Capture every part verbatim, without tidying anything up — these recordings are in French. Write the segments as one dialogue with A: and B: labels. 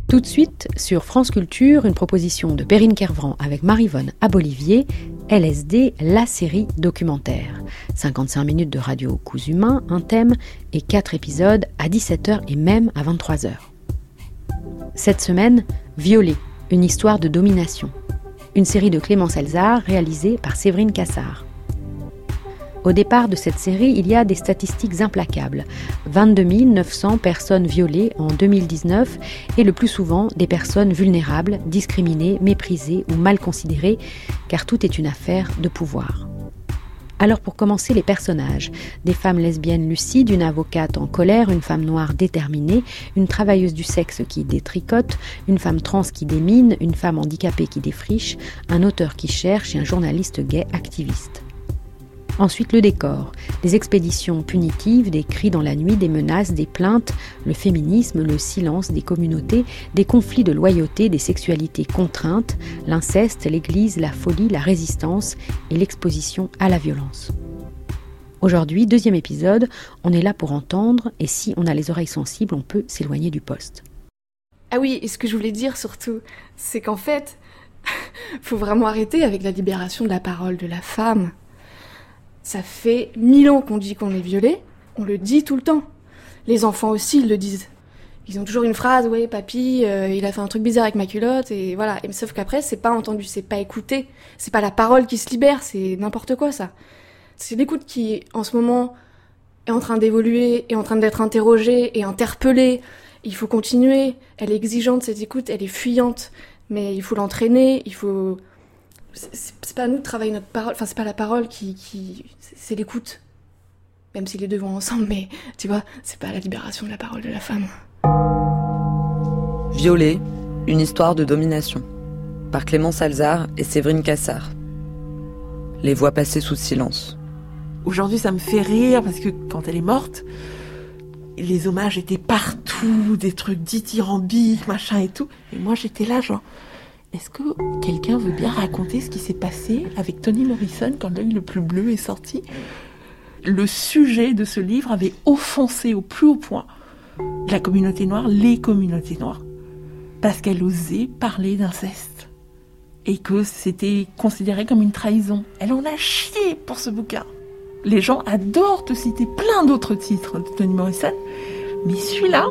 A: Tout de suite, sur France Culture, une proposition de Perrine Kervran avec Maryvonne Abolivier, L S D, la série documentaire. cinquante-cinq minutes de radio coups humains, un thème et quatre épisodes à dix-sept heures et même à vingt-trois heures. Cette semaine, Violet, une histoire de domination. Une série de Clémence Elzar réalisée par Séverine Cassard. Au départ de cette série, il y a des statistiques implacables. vingt-deux mille neuf cents personnes violées en deux mille dix-neuf et le plus souvent des personnes vulnérables, discriminées, méprisées ou mal considérées, car tout est une affaire de pouvoir. Alors pour commencer, les personnages. Des femmes lesbiennes lucides, une avocate en colère, une femme noire déterminée, une travailleuse du sexe qui détricote, une femme trans qui démine, une femme handicapée qui défriche, un auteur qui cherche et un journaliste gay activiste. Ensuite, le décor, des expéditions punitives, des cris dans la nuit, des menaces, des plaintes, le féminisme, le silence des communautés, des conflits de loyauté, des sexualités contraintes, l'inceste, l'église, la folie, la résistance et l'exposition à la violence. Aujourd'hui, deuxième épisode, on est là pour entendre et si on a les oreilles sensibles, on peut s'éloigner du poste.
B: Ah oui, et ce que je voulais dire surtout, c'est qu'en fait, faut vraiment arrêter avec la libération de la parole de la femme. Ça fait mille ans qu'on dit qu'on est violé, on le dit tout le temps. Les enfants aussi, ils le disent. Ils ont toujours une phrase, « Ouais, papy, euh, il a fait un truc bizarre avec ma culotte », et voilà. Et, sauf qu'après, c'est pas entendu, c'est pas écouté. C'est pas la parole qui se libère, c'est n'importe quoi, ça. C'est l'écoute qui, en ce moment, est en train d'évoluer, est en train d'être interrogée et interpellée. Il faut continuer. Elle est exigeante, cette écoute, elle est fuyante. Mais il faut l'entraîner, il faut... C'est, c'est pas à nous de travailler notre parole, enfin c'est pas la parole qui, qui c'est, c'est l'écoute. Même si les deux vont ensemble, mais tu vois, c'est pas la libération de la parole de la femme.
C: Violet, une histoire de domination, par Clémence Elzar et Séverine Cassard. Les voix passées sous silence.
D: Aujourd'hui, ça me fait rire parce que quand elle est morte, les hommages étaient partout, des trucs dithyrambiques, machin et tout. Et moi, j'étais là, genre. Est-ce que quelqu'un veut bien raconter ce qui s'est passé avec Toni Morrison quand L'œil le plus bleu est sorti ? Le sujet de ce livre avait offensé au plus haut point la communauté noire, les communautés noires, parce qu'elle osait parler d'inceste et que c'était considéré comme une trahison. Elle en a chié pour ce bouquin. Les gens adorent te citer plein d'autres titres de Toni Morrison, mais celui-là...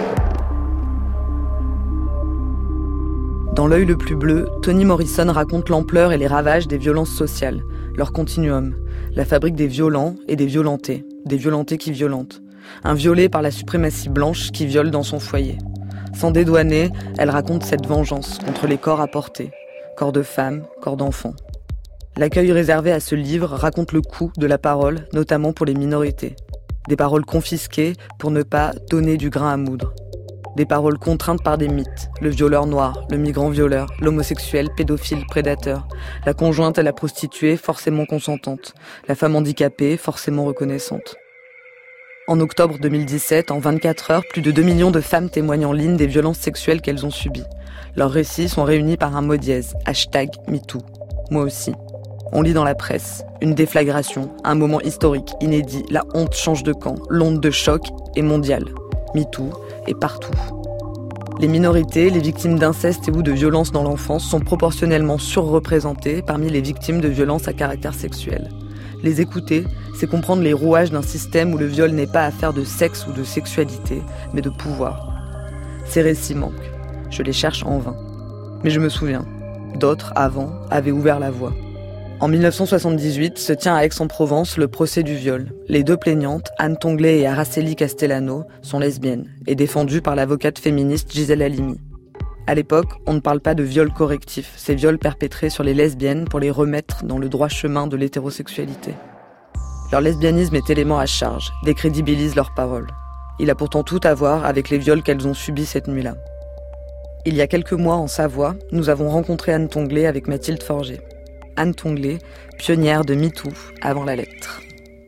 C: Dans L'œil le plus bleu, Toni Morrison raconte l'ampleur et les ravages des violences sociales, leur continuum, la fabrique des violents et des violentés, des violentés qui violentent. Un violé par la suprématie blanche qui viole dans son foyer. Sans dédouaner, elle raconte cette vengeance contre les corps à porter, corps de femmes, corps d'enfants. L'accueil réservé à ce livre raconte le coût de la parole, notamment pour les minorités. Des paroles confisquées pour ne pas donner du grain à moudre. Des paroles contraintes par des mythes, le violeur noir, le migrant violeur, l'homosexuel, pédophile, prédateur, la conjointe et la prostituée forcément consentante, la femme handicapée forcément reconnaissante. En octobre deux mille dix-sept, en vingt-quatre heures, plus de deux millions de femmes témoignent en ligne des violences sexuelles qu'elles ont subies. Leurs récits sont réunis par un mot dièse, hashtag MeToo. Moi aussi. On lit dans la presse, une déflagration, un moment historique, inédit, la honte change de camp, l'onde de choc est mondiale. MeToo est partout. Les minorités, les victimes d'inceste et ou de violences dans l'enfance sont proportionnellement surreprésentées parmi les victimes de violences à caractère sexuel. Les écouter, c'est comprendre les rouages d'un système où le viol n'est pas affaire de sexe ou de sexualité, mais de pouvoir. Ces récits manquent. Je les cherche en vain. Mais je me souviens, d'autres, avant, avaient ouvert la voie. En dix-neuf cent soixante-dix-huit se tient à Aix-en-Provence le procès du viol. Les deux plaignantes, Anne Tonglet et Araceli Castellano, sont lesbiennes et défendues par l'avocate féministe Gisèle Halimi. À l'époque, on ne parle pas de viol correctif, ces viols perpétrés sur les lesbiennes pour les remettre dans le droit chemin de l'hétérosexualité. Leur lesbianisme est élément à charge, décrédibilise leurs paroles. Il a pourtant tout à voir avec les viols qu'elles ont subis cette nuit-là. Il y a quelques mois, en Savoie, nous avons rencontré Anne Tonglet avec Mathilde Forger. Anne Tonglet, pionnière de MeToo avant la lettre.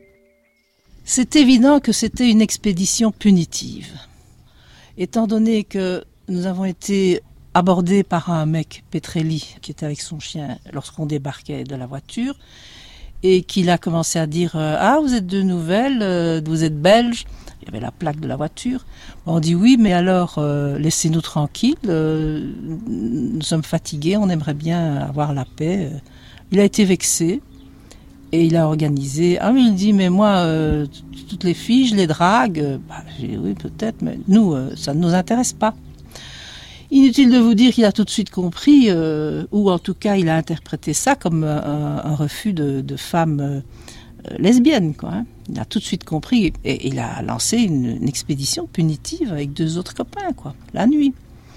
E: C'est évident que c'était une expédition punitive. Étant donné que nous avons été abordés par un mec, Petrelli, qui était avec son chien lorsqu'on débarquait de la voiture, et qu'il a commencé à dire euh, « Ah, vous êtes de nouvelles, euh, vous êtes belge ?» Il y avait la plaque de la voiture. On dit oui, mais alors euh, laissez-nous tranquilles. Euh, nous sommes fatigués, on aimerait bien avoir la paix. Il a été vexé et il a organisé. Ah oui, il dit mais moi euh, toutes les filles je les drague. Bah, j'ai dit, oui peut-être, mais nous euh, ça ne nous intéresse pas. Inutile de vous dire qu'il a tout de suite compris, euh, ou en tout cas il a interprété ça comme un, un refus de, de femmes euh, lesbiennes, quoi. Hein. Il a tout de suite compris et il a lancé une, une expédition punitive avec deux autres copains, quoi, la nuit.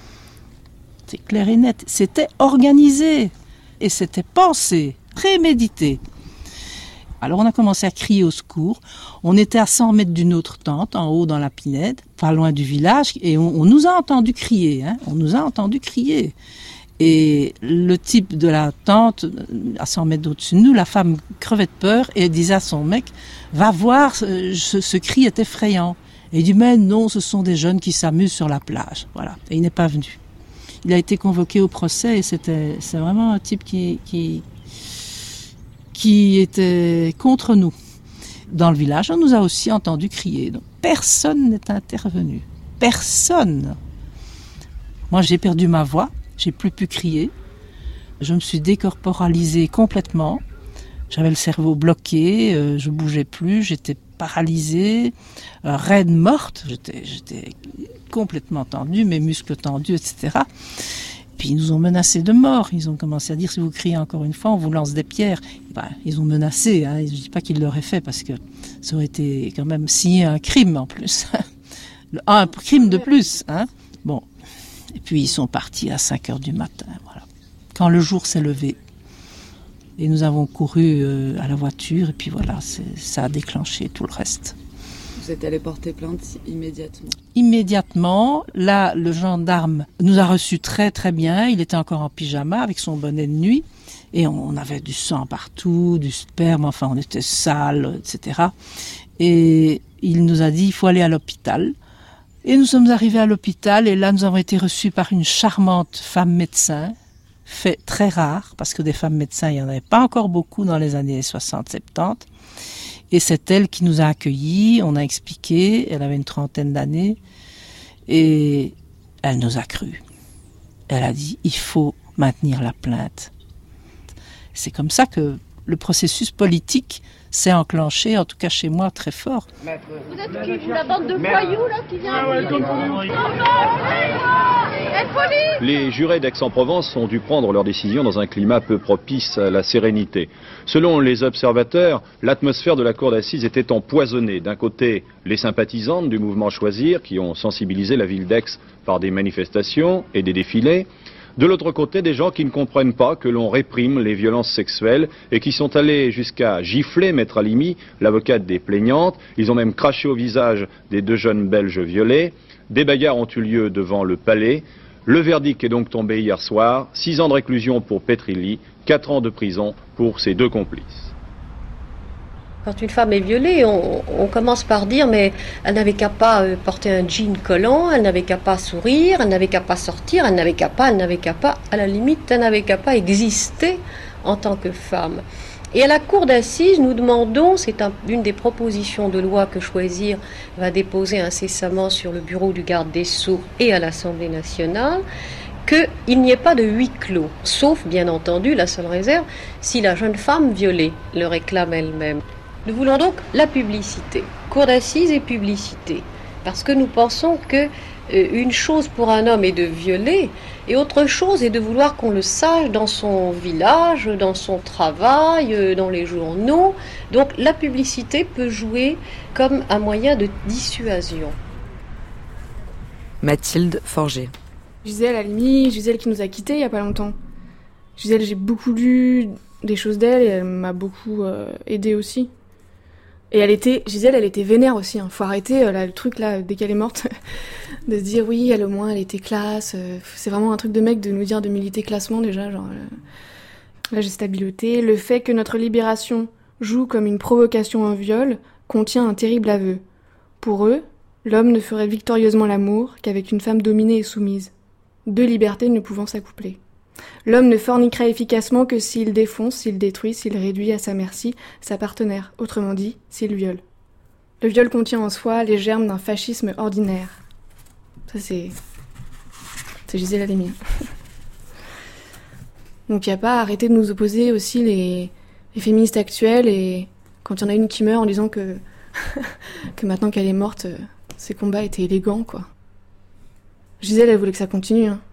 E: C'est clair et net. C'était organisé et c'était pensé, prémédité. Alors on a commencé à crier au secours. On était à cent mètres d'une autre tente, en haut dans la Pinède, pas loin du village, et on, on nous a entendu crier. Hein, on nous a entendu crier. Et le type de la tente, à cent mètres au-dessus de nous, la femme crevait de peur et elle disait à son mec, va voir, ce, ce cri est effrayant. Et il dit, mais non, ce sont des jeunes qui s'amusent sur la plage. Voilà. Et il n'est pas venu. Il a été convoqué au procès et c'était, c'est vraiment un type qui, qui, qui était contre nous. Dans le village, on nous a aussi entendu crier. Donc, personne n'est intervenu. Personne. Moi, j'ai perdu ma voix. J'ai plus pu crier. Je me suis décorporalisée complètement. J'avais le cerveau bloqué. Euh, je bougeais plus. J'étais paralysée, euh, raide, morte. J'étais, j'étais complètement tendue, mes muscles tendus, et cetera. Puis ils nous ont menacés de mort. Ils ont commencé à dire, si vous criez encore une fois, on vous lance des pierres. Ben, ils ont menacé. Hein. Je ne dis pas qu'ils l'auraient fait parce que ça aurait été quand même signé un crime en plus. Un crime de plus. Hein. Bon. Et puis ils sont partis à cinq heures du matin. Voilà. Quand le jour s'est levé. Et nous avons couru euh, à la voiture. Et puis voilà, c'est, ça a déclenché tout le reste.
C: Vous êtes allé porter plainte immédiatement?
E: Immédiatement, là, le gendarme nous a reçus très très bien. Il était encore en pyjama avec son bonnet de nuit. Et on, on avait du sang partout, du sperme, enfin on était sales, et cetera. Et il nous a dit, il faut aller à l'hôpital. Et nous sommes arrivés à l'hôpital et là nous avons été reçus par une charmante femme médecin, fait très rare, parce que des femmes médecins, il n'y en avait pas encore beaucoup dans les années soixante soixante-dix. Et c'est elle qui nous a accueillis, on a expliqué, elle avait une trentaine d'années, et elle nous a cru. Elle a dit, il faut maintenir la plainte. C'est comme ça que le processus politique s'est enclenché, en tout cas chez moi, très fort.
F: Vous êtes qui, vous, la bande de voyous là qui vient à
G: Les jurés d'Aix-en-Provence ont dû prendre leur décision dans un climat peu propice à la sérénité. Selon les observateurs, l'atmosphère de la cour d'assises était empoisonnée. D'un côté, les sympathisantes du mouvement Choisir, qui ont sensibilisé la ville d'Aix par des manifestations et des défilés. De l'autre côté, des gens qui ne comprennent pas que l'on réprime les violences sexuelles et qui sont allés jusqu'à gifler Maître Halimi, l'avocate des plaignantes. Ils ont même craché au visage des deux jeunes Belges violés. Des bagarres ont eu lieu devant le palais. Le verdict est donc tombé hier soir. Six ans de réclusion pour Petrilli, quatre ans de prison pour ses deux complices.
F: Quand une femme est violée, on, on commence par dire mais elle n'avait qu'à pas euh, porter un jean collant, elle n'avait qu'à pas sourire, elle n'avait qu'à pas sortir, elle n'avait qu'à pas, elle n'avait qu'à pas, à la limite, elle n'avait qu'à pas exister en tant que femme. Et à la cour d'assises, nous demandons, c'est un, une des propositions de loi que Choisir va déposer incessamment sur le bureau du garde des Sceaux et à l'Assemblée nationale, qu'il n'y ait pas de huis clos, sauf bien entendu, la seule réserve, si la jeune femme violée le réclame elle-même. Nous voulons donc la publicité, cour d'assises et publicité, parce que nous pensons que euh, une chose pour un homme est de violer, et autre chose est de vouloir qu'on le sache dans son village, dans son travail, euh, dans les journaux. Donc la publicité peut jouer comme un moyen de dissuasion.
C: Mathilde Forger.
B: Gisèle Halimi, Gisèle qui nous a quittés il y a pas longtemps. Gisèle, j'ai beaucoup lu des choses d'elle et elle m'a beaucoup euh, aidée aussi. Et elle était, Gisèle, elle était vénère aussi. Hein. Faut arrêter euh, là, le truc là, dès qu'elle est morte, de se dire oui, elle au moins, elle était classe. Euh, c'est vraiment un truc de mec de nous dire de militer classement déjà. Genre, euh, là, j'ai stabiloté. Le fait que notre libération joue comme une provocation à un viol contient un terrible aveu. Pour eux, l'homme ne ferait victorieusement l'amour qu'avec une femme dominée et soumise. Deux libertés ne pouvant s'accoupler. L'homme ne forniquera efficacement que s'il défonce, s'il détruit, s'il réduit à sa merci sa partenaire, autrement dit, s'il viole. Le viol contient en soi les germes d'un fascisme ordinaire. Ça, c'est... C'est Gisèle Halimi. Donc il n'y a pas à arrêter de nous opposer aussi les, les féministes actuelles, et quand il y en a une qui meurt en disant que, que maintenant qu'elle est morte, ses combats étaient élégants, quoi. Gisèle, elle voulait que ça continue, hein.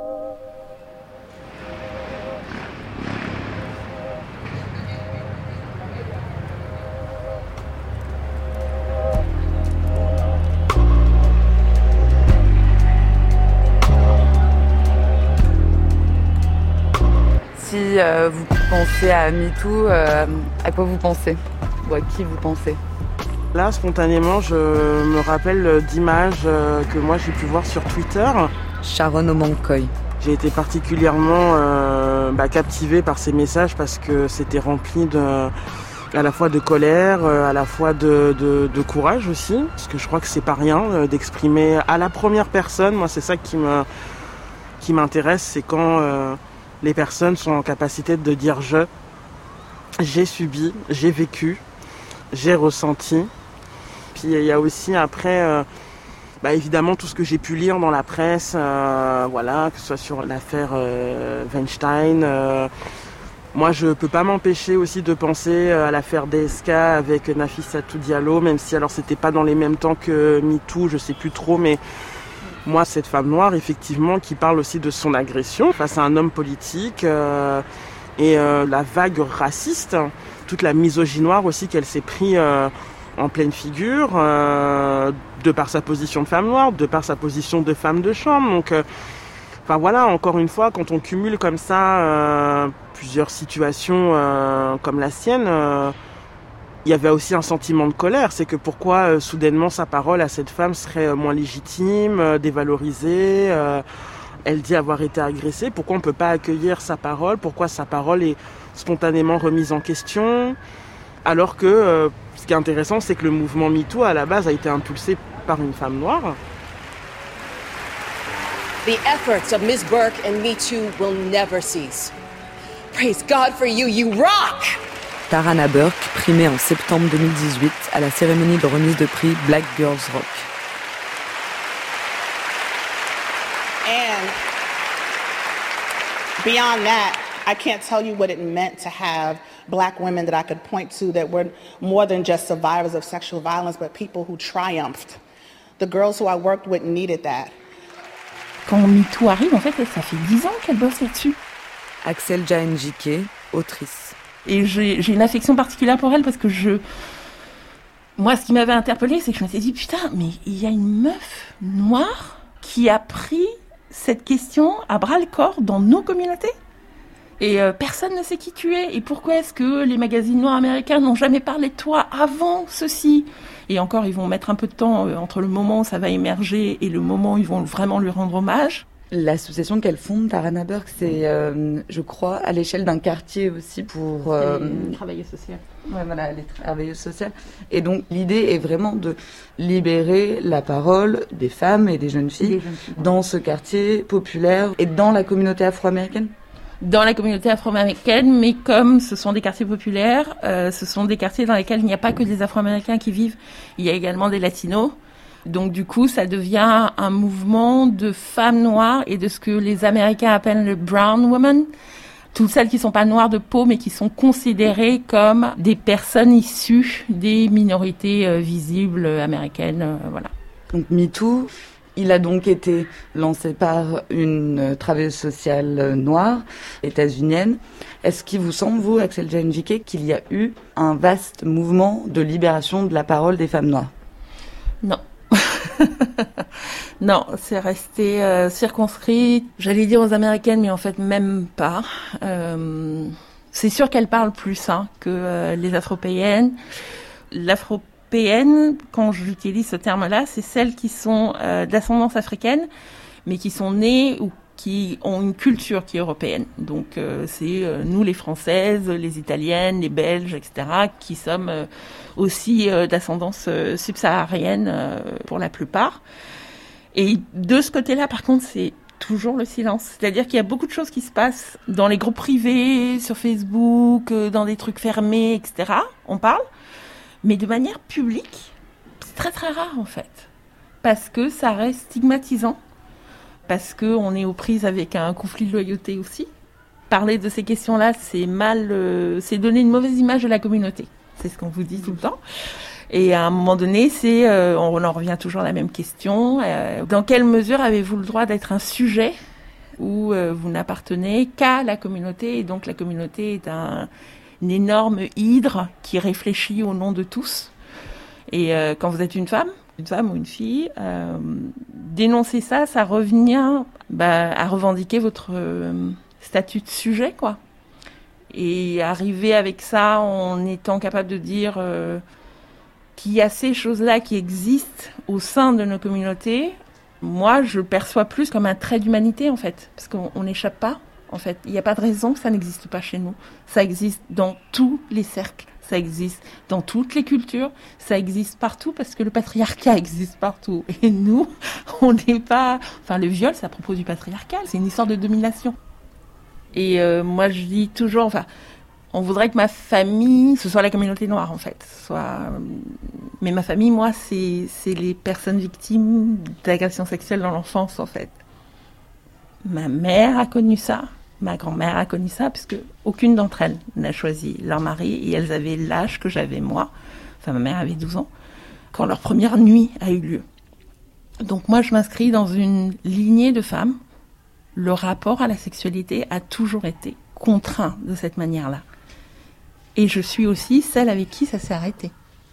C: Si euh, vous pensez à MeToo, euh, à quoi vous pensez? Ou à qui vous pensez?
H: Là, spontanément, je me rappelle d'images euh, que moi j'ai pu voir sur Twitter.
C: Sharon Omankoy.
H: J'ai été particulièrement euh, bah, captivée par ces messages parce que c'était rempli de, à la fois de colère, à la fois de, de, de courage aussi. Parce que je crois que c'est pas rien euh, d'exprimer à la première personne. Moi, c'est ça qui me, qui m'intéresse, c'est quand euh, les personnes sont en capacité de dire je, j'ai subi, j'ai vécu, j'ai ressenti. Puis il y a aussi après, euh, bah, évidemment tout ce que j'ai pu lire dans la presse, euh, voilà, que ce soit sur l'affaire euh, Weinstein. Euh, moi je peux pas m'empêcher aussi de penser à l'affaire D S K avec Nafissatou Diallo, même si alors c'était pas dans les mêmes temps que MeToo, je sais plus trop, mais moi, cette femme noire, effectivement, qui parle aussi de son agression face à un homme politique euh, et euh, la vague raciste, toute la misogynoire aussi qu'elle s'est pris euh, en pleine figure, euh, de par sa position de femme noire, de par sa position de femme de chambre. Donc, euh, enfin voilà, encore une fois, quand on cumule comme ça euh, plusieurs situations euh, comme la sienne, euh, il y avait aussi un sentiment de colère, c'est que pourquoi euh, soudainement sa parole à cette femme serait euh, moins légitime, euh, dévalorisée, euh, elle dit avoir été agressée, pourquoi on ne peut pas accueillir sa parole, pourquoi sa parole est spontanément remise en question, alors que euh, ce qui est intéressant, c'est que le mouvement MeToo à la base a été impulsé par une femme noire.
I: The efforts of Miz Burke and MeToo will never cease. Praise God for you, you rock!
C: Tarana Burke, primée en septembre deux mille dix-huit à la cérémonie de remise de prix Black Girls Rock.
J: And beyond that, I can't tell you what it meant to have black women that I could point to that were more than just survivors of sexual violence, but people who triumphed. The girls who I worked with needed that.
D: Quand MeToo arrive, en fait, ça fait dix ans qu'elle bosse là-dessus.
C: Axelja Njike, autrice.
D: Et j'ai, j'ai une affection particulière pour elle parce que je... Moi, ce qui m'avait interpellée, c'est que je me suis dit, putain, mais il y a une meuf noire qui a pris cette question à bras-le-corps dans nos communautés. Et euh, personne ne sait qui tu es. Et pourquoi est-ce que les magazines noirs américains n'ont jamais parlé de toi avant ceci? Et encore, ils vont mettre un peu de temps euh, entre le moment où ça va émerger et le moment où ils vont vraiment lui rendre hommage.
C: L'association qu'elle fonde, Tarana Burke, c'est, euh, je crois, à l'échelle d'un quartier aussi pour... Euh,
D: les travailleuses sociales.
C: Ouais, voilà, les travailleuses sociales. Et donc, l'idée est vraiment de libérer la parole des femmes et des jeunes filles, des jeunes filles dans ce quartier populaire et dans la communauté afro-américaine.
D: Dans la communauté afro-américaine, mais comme ce sont des quartiers populaires, euh, ce sont des quartiers dans lesquels il n'y a pas que des Afro-Américains qui vivent, il y a également des Latinos. Donc du coup, ça devient un mouvement de femmes noires et de ce que les Américains appellent le brown woman. Toutes celles qui sont pas noires de peau, mais qui sont considérées comme des personnes issues des minorités euh, visibles américaines, euh, voilà.
C: Donc MeToo, il a donc été lancé par une travailleuse sociale noire, états-unienne. Est-ce qu'il vous semble, vous, Axelja Njike, qu'il y a eu un vaste mouvement de libération de la parole des femmes noires?
D: Non. Non, c'est resté euh, circonscrit, j'allais dire aux Américaines, mais en fait même pas. Euh, c'est sûr qu'elles parlent plus hein, que euh, les Afropéennes. L'Afropéenne, quand j'utilise ce terme-là, c'est celles qui sont euh, d'ascendance africaine, mais qui sont nées ou qui ont une culture qui est européenne. Donc euh, c'est euh, nous les Françaises, les Italiennes, les Belges, et cetera, qui sommes euh, aussi euh, d'ascendance euh, subsaharienne euh, pour la plupart. Et de ce côté-là, par contre, c'est toujours le silence. C'est-à-dire qu'il y a beaucoup de choses qui se passent dans les groupes privés, sur Facebook, euh, dans des trucs fermés, et cetera. On parle, mais de manière publique, très très rare en fait, parce que ça reste stigmatisant, parce qu'on est aux prises avec un conflit de loyauté aussi. Parler de ces questions-là, c'est mal, euh, c'est donner une mauvaise image de la communauté. C'est ce qu'on vous dit tout le temps. Et à un moment donné, c'est, euh, on en revient toujours à la même question. Euh, dans quelle mesure avez-vous le droit d'être un sujet où euh, vous n'appartenez qu'à la communauté, et donc la communauté est un, une énorme hydre qui réfléchit au nom de tous. Et euh, quand vous êtes une femme, une femme ou une fille, euh, dénoncer ça, ça revient bah, à revendiquer votre euh, statut de sujet, quoi. Et arriver avec ça en étant capable de dire euh, qu'il y a ces choses-là qui existent au sein de nos communautés, moi, je le perçois plus comme un trait d'humanité, en fait, parce qu'on n'échappe pas, en fait. Il n'y a pas de raison que ça n'existe pas chez nous. Ça existe dans tous les cercles, ça existe dans toutes les cultures, ça existe partout, parce que le patriarcat existe partout. Et nous, on n'est pas... Enfin, le viol, c'est à propos du patriarcat, c'est une histoire de domination. Et euh, moi, je dis toujours, enfin, on voudrait que ma famille, ce soit la communauté noire, en fait. Soit... Mais ma famille, moi, c'est, c'est les personnes victimes d'agressions sexuelles dans l'enfance, en fait. Ma mère a connu ça, ma grand-mère a connu ça, puisque aucune d'entre elles n'a choisi leur mari, et elles avaient l'âge que j'avais moi. Enfin, ma mère avait douze ans, quand leur première nuit a eu lieu. Donc moi, je m'inscris dans une lignée de femmes. Le rapport à la sexualité a toujours été contraint de cette manière-là. Et je suis aussi celle avec qui ça s'est arrêté.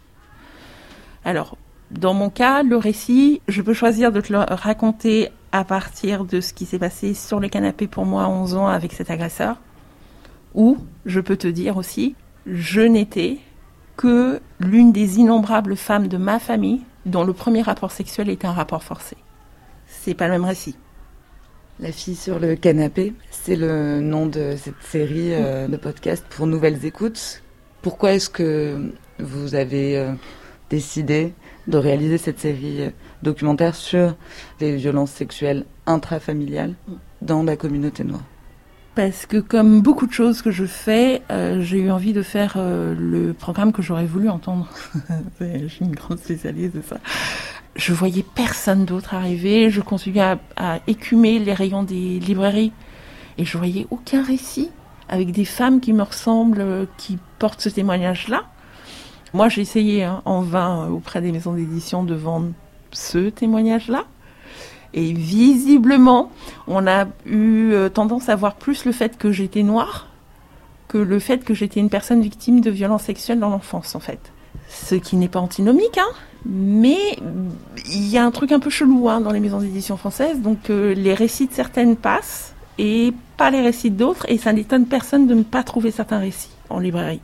D: Alors, dans mon cas, le récit, je peux choisir de te le raconter à partir de ce qui s'est passé sur le canapé pour moi à onze ans avec cet agresseur. Ou, je peux te dire aussi, je n'étais que l'une des innombrables femmes de ma famille dont le premier rapport sexuel était un rapport forcé. C'est pas le même récit.
C: La fille sur le canapé, c'est le nom de cette série euh, de podcasts pour Nouvelles Écoutes. Pourquoi est-ce que vous avez euh, décidé de réaliser cette série euh, documentaire sur les violences sexuelles intrafamiliales dans la communauté noire?
D: Parce que comme beaucoup de choses que je fais, euh, j'ai eu envie de faire euh, le programme que j'aurais voulu entendre. Je suis une grande spécialiste de ça. Je voyais personne d'autre arriver, je continuais à, à écumer les rayons des librairies et je voyais aucun récit avec des femmes qui me ressemblent, qui portent ce témoignage-là. Moi, j'ai essayé hein, en vain auprès des maisons d'édition de vendre ce témoignage-là. Et visiblement, on a eu tendance à voir plus le fait que j'étais noire que le fait que j'étais une personne victime de violences sexuelles dans l'enfance, en fait. Ce qui n'est pas antinomique, hein, mais il y a un truc un peu chelou hein, dans les maisons d'édition françaises. Donc euh, les récits de certaines passent et pas les récits d'autres, et ça n'étonne personne de ne pas trouver certains récits en librairie.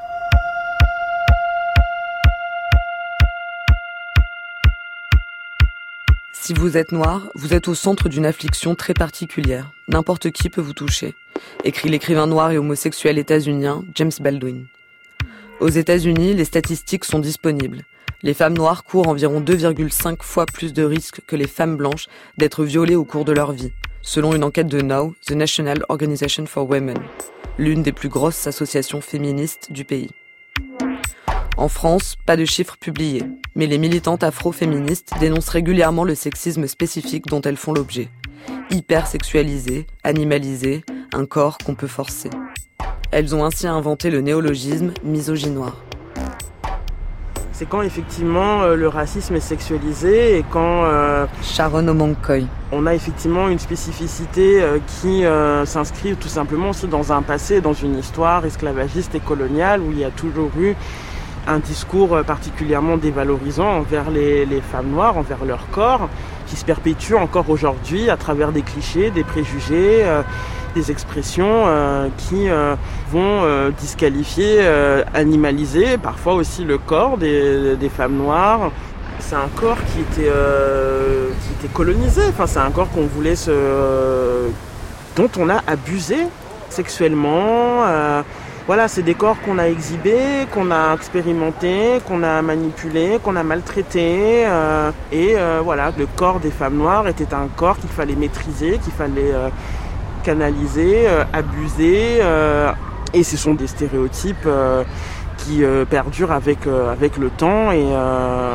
C: Si vous êtes noir, vous êtes au centre d'une affliction très particulière. N'importe qui peut vous toucher, écrit l'écrivain noir et homosexuel états-unien James Baldwin. Aux États-Unis, les statistiques sont disponibles. Les femmes noires courent environ deux virgule cinq fois plus de risques que les femmes blanches d'être violées au cours de leur vie, selon une enquête de N O W, The National Organization for Women, l'une des plus grosses associations féministes du pays. En France, pas de chiffres publiés, mais les militantes afro-féministes dénoncent régulièrement le sexisme spécifique dont elles font l'objet. Hypersexualisé, animalisé, un corps qu'on peut forcer. Elles ont ainsi inventé le néologisme misogynoir.
H: C'est quand effectivement euh, le racisme est sexualisé et quand euh,
C: Sharon Omankoy.
H: On a effectivement une spécificité euh, qui euh, s'inscrit tout simplement aussi dans un passé, dans une histoire esclavagiste et coloniale où il y a toujours eu un discours particulièrement dévalorisant envers les, les femmes noires, envers leur corps, qui se perpétue encore aujourd'hui à travers des clichés, des préjugés, euh, des expressions euh, qui euh, vont euh, disqualifier, euh, animaliser parfois aussi le corps des, des femmes noires. C'est un corps qui était, euh, qui était colonisé, enfin, c'est un corps qu'on voulait se, euh, dont on a abusé sexuellement. Euh, Voilà, c'est des corps qu'on a exhibés, qu'on a expérimentés, qu'on a manipulés, qu'on a maltraités. Euh, et euh, voilà, le corps des femmes noires était un corps qu'il fallait maîtriser, qu'il fallait euh, canaliser, euh, abuser. Euh, et ce sont des stéréotypes euh, qui euh, perdurent avec, euh, avec le temps. Et, euh,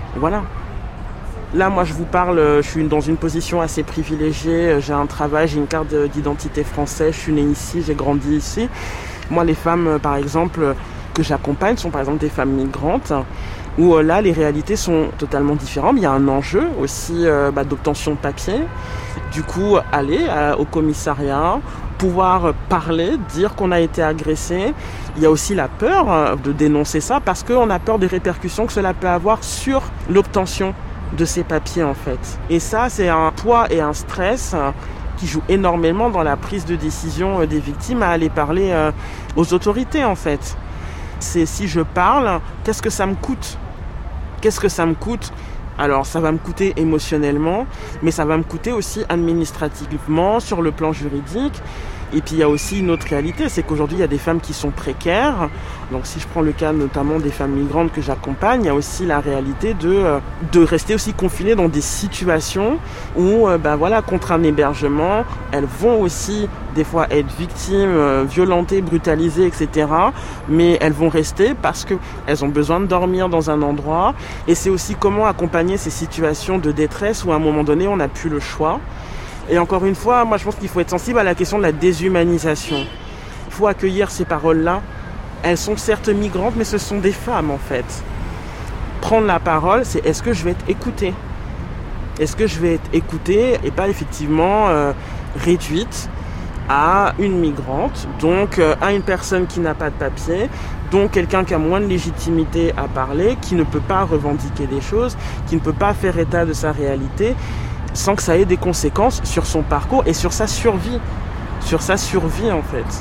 H: Voilà. Là, moi, je vous parle, je suis dans une position assez privilégiée. J'ai un travail, j'ai une carte d'identité française. Je suis née ici, j'ai grandi ici. Moi, les femmes, par exemple, que j'accompagne sont par exemple des femmes migrantes, où là, les réalités sont totalement différentes. Il y a un enjeu aussi euh, bah, d'obtention de papier. Du coup, aller euh, au commissariat, pouvoir parler, dire qu'on a été agressé. Il y a aussi la peur euh, de dénoncer ça parce qu'on a peur des répercussions que cela peut avoir sur l'obtention de ces papiers en fait. Et ça, c'est un poids et un stress euh, qui joue énormément dans la prise de décision euh, des victimes à aller parler euh, aux autorités en fait. C'est si je parle, qu'est-ce que ça me coûte ? Qu'est-ce que ça me coûte ? Alors ça va me coûter émotionnellement, mais ça va me coûter aussi administrativement, sur le plan juridique. Et puis il y a aussi une autre réalité, c'est qu'aujourd'hui il y a des femmes qui sont précaires. Donc si je prends le cas notamment des femmes migrantes que j'accompagne, il y a aussi la réalité de, euh, de rester aussi confinées dans des situations où, euh, ben voilà, contre un hébergement, elles vont aussi des fois être victimes, euh, violentées, brutalisées, et cetera. Mais elles vont rester parce qu'elles ont besoin de dormir dans un endroit. Et c'est aussi comment accompagner ces situations de détresse où à un moment donné on n'a plus le choix. Et encore une fois, moi je pense qu'il faut être sensible à la question de la déshumanisation. Il faut accueillir ces paroles-là. Elles sont certes migrantes, mais ce sont des femmes en fait. Prendre la parole, c'est est-ce que je vais être écoutée ? Est-ce que je vais être écoutée et pas effectivement euh, réduite à une migrante, donc euh, à une personne qui n'a pas de papier, donc quelqu'un qui a moins de légitimité à parler, qui ne peut pas revendiquer des choses, qui ne peut pas faire état de sa réalité, sans que ça ait des conséquences sur son parcours et sur sa survie, sur sa survie en fait.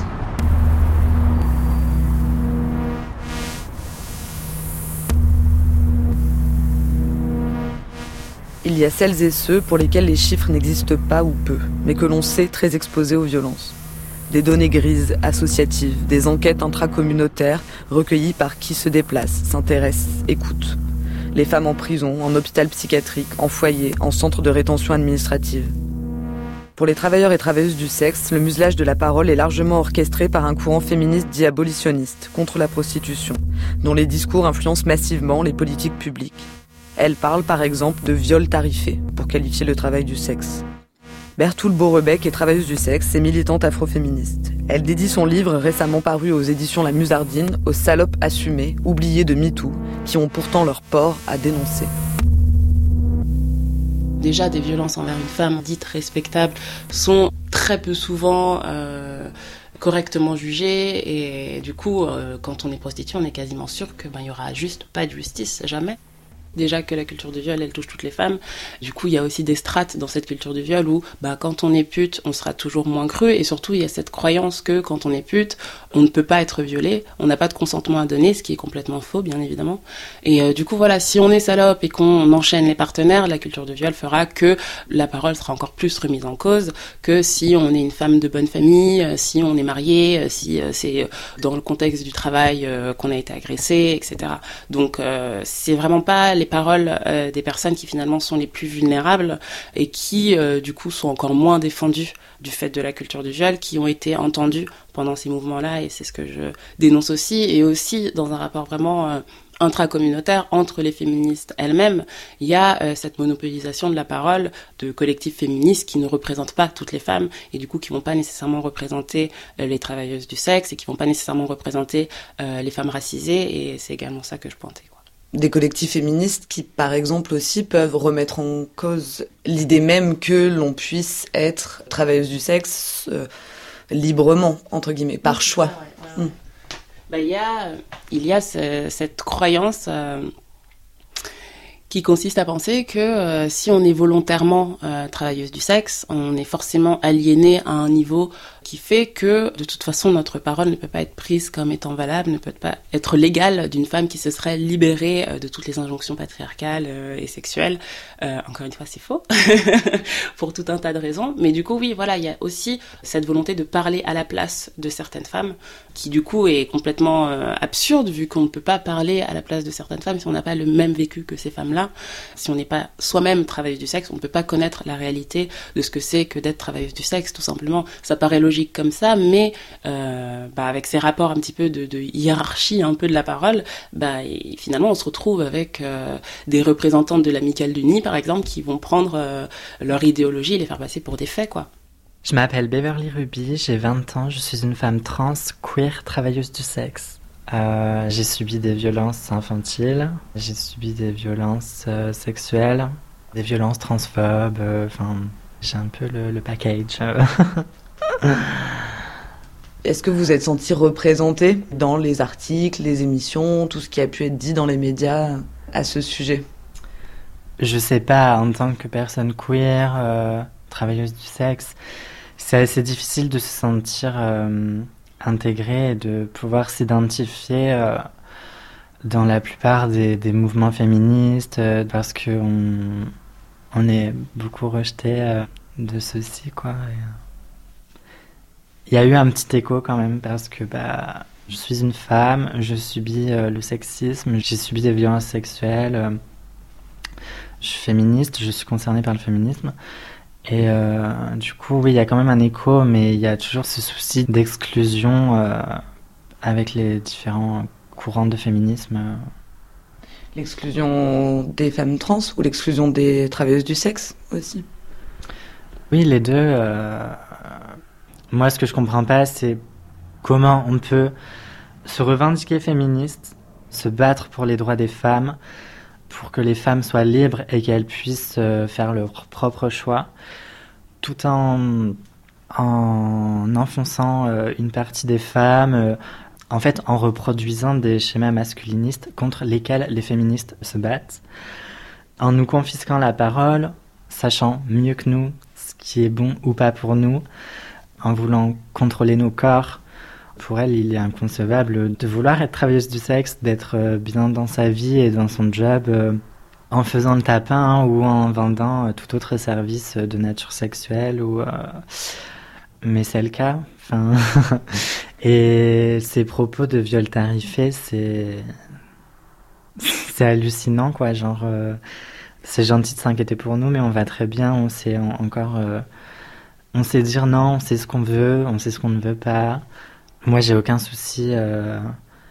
C: Il y a celles et ceux pour lesquels les chiffres n'existent pas ou peu, mais que l'on sait très exposés aux violences. Des données grises, associatives, des enquêtes intracommunautaires recueillies par qui se déplace, s'intéresse, écoute. Les femmes en prison, en hôpital psychiatrique, en foyer, en centre de rétention administrative. Pour les travailleurs et travailleuses du sexe, le muselage de la parole est largement orchestré par un courant féministe dit abolitionniste, contre la prostitution, dont les discours influencent massivement les politiques publiques. Elle parle par exemple de viol tarifé, pour qualifier le travail du sexe. Bertoul Beaurebec est travailleuse du sexe et militante afroféministe. Elle dédie son livre récemment paru aux éditions La Musardine aux salopes assumées, oubliées de MeToo, qui ont pourtant leur port à dénoncer.
K: Déjà, des violences envers une femme dite respectable sont très peu souvent euh, correctement jugées et du coup, euh, quand on est prostituée, on est quasiment sûr qu'il ben, y aura juste pas de justice, jamais. Déjà que la culture du viol, elle touche toutes les femmes. Du coup, il y a aussi des strates dans cette culture du viol où, bah, quand on est pute, on sera toujours moins cru. Et surtout, il y a cette croyance que quand on est pute, on ne peut pas être violé. On n'a pas de consentement à donner, ce qui est complètement faux, bien évidemment. Et euh, du coup, voilà, si on est salope et qu'on enchaîne les partenaires, la culture du viol fera que la parole sera encore plus remise en cause que si on est une femme de bonne famille, si on est marié, si euh, c'est dans le contexte du travail euh, qu'on a été agressé, et cetera. Donc, euh, c'est vraiment pas les paroles euh, des personnes qui finalement sont les plus vulnérables et qui euh, du coup sont encore moins défendues du fait de la culture du viol, qui ont été entendues pendant ces mouvements-là, et c'est ce que je dénonce aussi, et aussi dans un rapport vraiment euh, intracommunautaire entre les féministes elles-mêmes, il y a euh, cette monopolisation de la parole de collectifs féministes qui ne représentent pas toutes les femmes et du coup qui vont pas nécessairement représenter euh, les travailleuses du sexe et qui vont pas nécessairement représenter euh, les femmes racisées, et c'est également ça que je pointais, quoi.
C: Des collectifs féministes qui, par exemple, aussi peuvent remettre en cause l'idée même que l'on puisse être travailleuse du sexe euh, librement, entre guillemets, par choix. Ouais, ouais, ouais. Mmh.
K: Bah, il y a, il y a ce, cette croyance euh, qui consiste à penser que euh, si on est volontairement euh, travailleuse du sexe, on est forcément aliéné à un niveau qui fait que, de toute façon, notre parole ne peut pas être prise comme étant valable, ne peut pas être légale d'une femme qui se serait libérée euh, de toutes les injonctions patriarcales euh, et sexuelles. Euh, encore une fois, c'est faux, pour tout un tas de raisons. Mais du coup, oui, voilà, il y a aussi cette volonté de parler à la place de certaines femmes, qui du coup est complètement euh, absurde, vu qu'on ne peut pas parler à la place de certaines femmes si on n'a pas le même vécu que ces femmes-là. système-là. Si on n'est pas soi-même travailleuse du sexe, on ne peut pas connaître la réalité de ce que c'est que d'être travailleuse du sexe, tout simplement. Ça paraît logique comme ça, mais euh, bah, avec ces rapports un petit peu de, de hiérarchie un peu de la parole, bah, et finalement on se retrouve avec euh, des représentantes de l'amicale du Nid, par exemple, qui vont prendre euh, leur idéologie et les faire passer pour des faits, quoi.
L: Je m'appelle Beverly Ruby, j'ai vingt ans, je suis une femme trans, queer, travailleuse du sexe. Euh, j'ai subi des violences infantiles, j'ai subi des violences euh, sexuelles, des violences transphobes, enfin, euh, j'ai un peu le, le package.
C: Est-ce que vous êtes senti représentée dans les articles, les émissions, tout ce qui a pu être dit dans les médias à ce sujet ?
L: Je sais pas, en tant que personne queer, euh, travailleuse du sexe, c'est assez difficile de se sentir euh, intégrée et de pouvoir s'identifier euh, dans la plupart des, des mouvements féministes euh, parce qu'on on est beaucoup rejeté euh, de ceci, quoi. Il y a eu un petit écho quand même parce que bah, je suis une femme, je subis euh, le sexisme, j'ai subi des violences sexuelles, euh, je suis féministe, je suis concernée par le féminisme. Et euh, du coup, oui, il y a quand même un écho, mais il y a toujours ce souci d'exclusion euh, avec les différents courants de féminisme.
C: L'exclusion des femmes trans ou l'exclusion des travailleuses du sexe aussi ?
L: Oui, les deux. Euh, moi, ce que je comprends pas, c'est comment on peut se revendiquer féministe, se battre pour les droits des femmes, pour que les femmes soient libres et qu'elles puissent euh, faire leur propre choix, tout en, en enfonçant euh, une partie des femmes, euh, en fait en reproduisant des schémas masculinistes contre lesquels les féministes se battent, en nous confisquant la parole, sachant mieux que nous ce qui est bon ou pas pour nous, en voulant contrôler nos corps. Pour elle, il est inconcevable de vouloir être travailleuse du sexe, d'être bien dans sa vie et dans son job euh, en faisant le tapin ou en vendant euh, tout autre service de nature sexuelle. Ou, euh... Mais c'est le cas. Enfin... et ces propos de viol tarifé, c'est, c'est hallucinant, quoi. Genre, euh... c'est gentil de s'inquiéter pour nous, mais on va très bien. On sait en- encore... Euh... On sait dire non, on sait ce qu'on veut, on sait ce qu'on ne veut pas. Moi, j'ai aucun souci euh,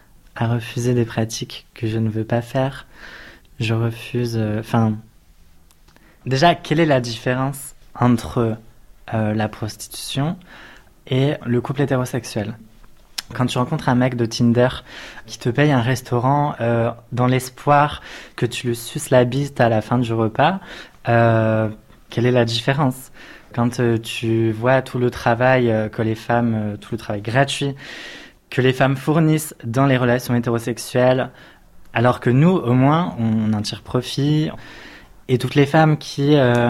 L: à refuser des pratiques que je ne veux pas faire. Je refuse... Enfin... Euh, déjà, quelle est la différence entre euh, la prostitution et le couple hétérosexuel ? Quand tu rencontres un mec de Tinder qui te paye un restaurant euh, dans l'espoir que tu lui suces la bite à la fin du repas, euh, quelle est la différence ? Quand euh, tu vois tout le travail euh, que les femmes, euh, tout le travail gratuit que les femmes fournissent dans les relations hétérosexuelles, alors que nous, au moins, on en tire profit. Et toutes les femmes qui, euh,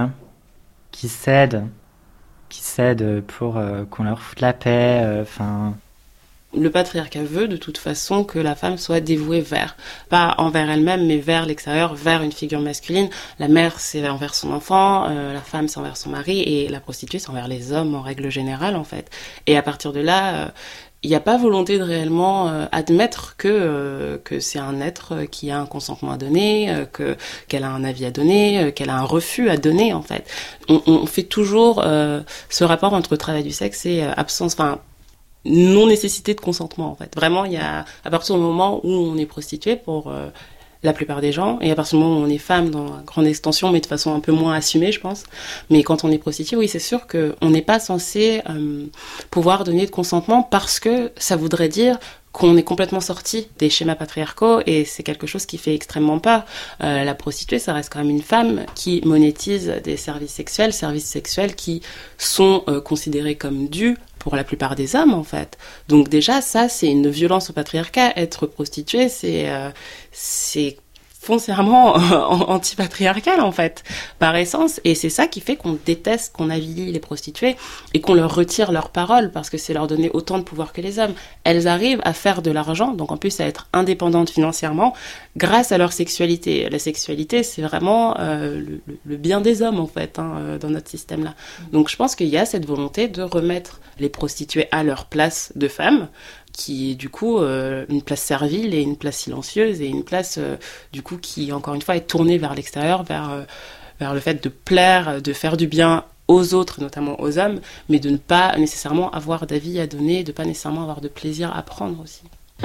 L: qui cèdent, qui cèdent pour euh, qu'on leur foute la paix, enfin... Euh,
K: Le patriarcat veut de toute façon que la femme soit dévouée vers, pas envers elle-même, mais vers l'extérieur, vers une figure masculine. La mère, c'est envers son enfant, euh, la femme, c'est envers son mari, et la prostituée, c'est envers les hommes en règle générale, en fait. Et à partir de là, il euh, n'y a pas volonté de réellement euh, admettre que, euh, que c'est un être qui a un consentement à donner, euh, que, qu'elle a un avis à donner, euh, qu'elle a un refus à donner, en fait. On, on fait toujours euh, ce rapport entre travail du sexe et euh, absence... enfin non-nécessité de consentement, en fait. Vraiment, il y a, à partir du moment où on est prostitué, pour euh, la plupart des gens, et à partir du moment où on est femme dans grande extension, mais de façon un peu moins assumée, je pense, mais quand on est prostitué, oui, c'est sûr qu'on n'est pas censé euh, pouvoir donner de consentement parce que ça voudrait dire qu'on est complètement sorti des schémas patriarcaux, et c'est quelque chose qui fait extrêmement peur. Euh, la prostituée, ça reste quand même une femme qui monétise des services sexuels, services sexuels qui sont euh, considérés comme dus pour la plupart des hommes, en fait. Donc déjà, ça, c'est une violence au patriarcat. Être prostituée, c'est, euh, c'est foncièrement anti-patriarcal, en fait, par essence. Et c'est ça qui fait qu'on déteste, qu'on avilie les prostituées et qu'on leur retire leur parole, parce que c'est leur donner autant de pouvoir que les hommes. Elles arrivent à faire de l'argent, donc en plus à être indépendantes financièrement, grâce à leur sexualité. La sexualité, c'est vraiment euh, le, le bien des hommes, en fait, hein, dans notre système-là. Donc je pense qu'il y a cette volonté de remettre les prostituées à leur place de femmes, qui est du coup euh, une place servile et une place silencieuse et une place euh, du coup qui encore une fois est tournée vers l'extérieur, vers, euh, vers le fait de plaire, de faire du bien aux autres, notamment aux hommes, mais de ne pas nécessairement avoir d'avis à donner, de ne pas nécessairement avoir de plaisir à prendre aussi.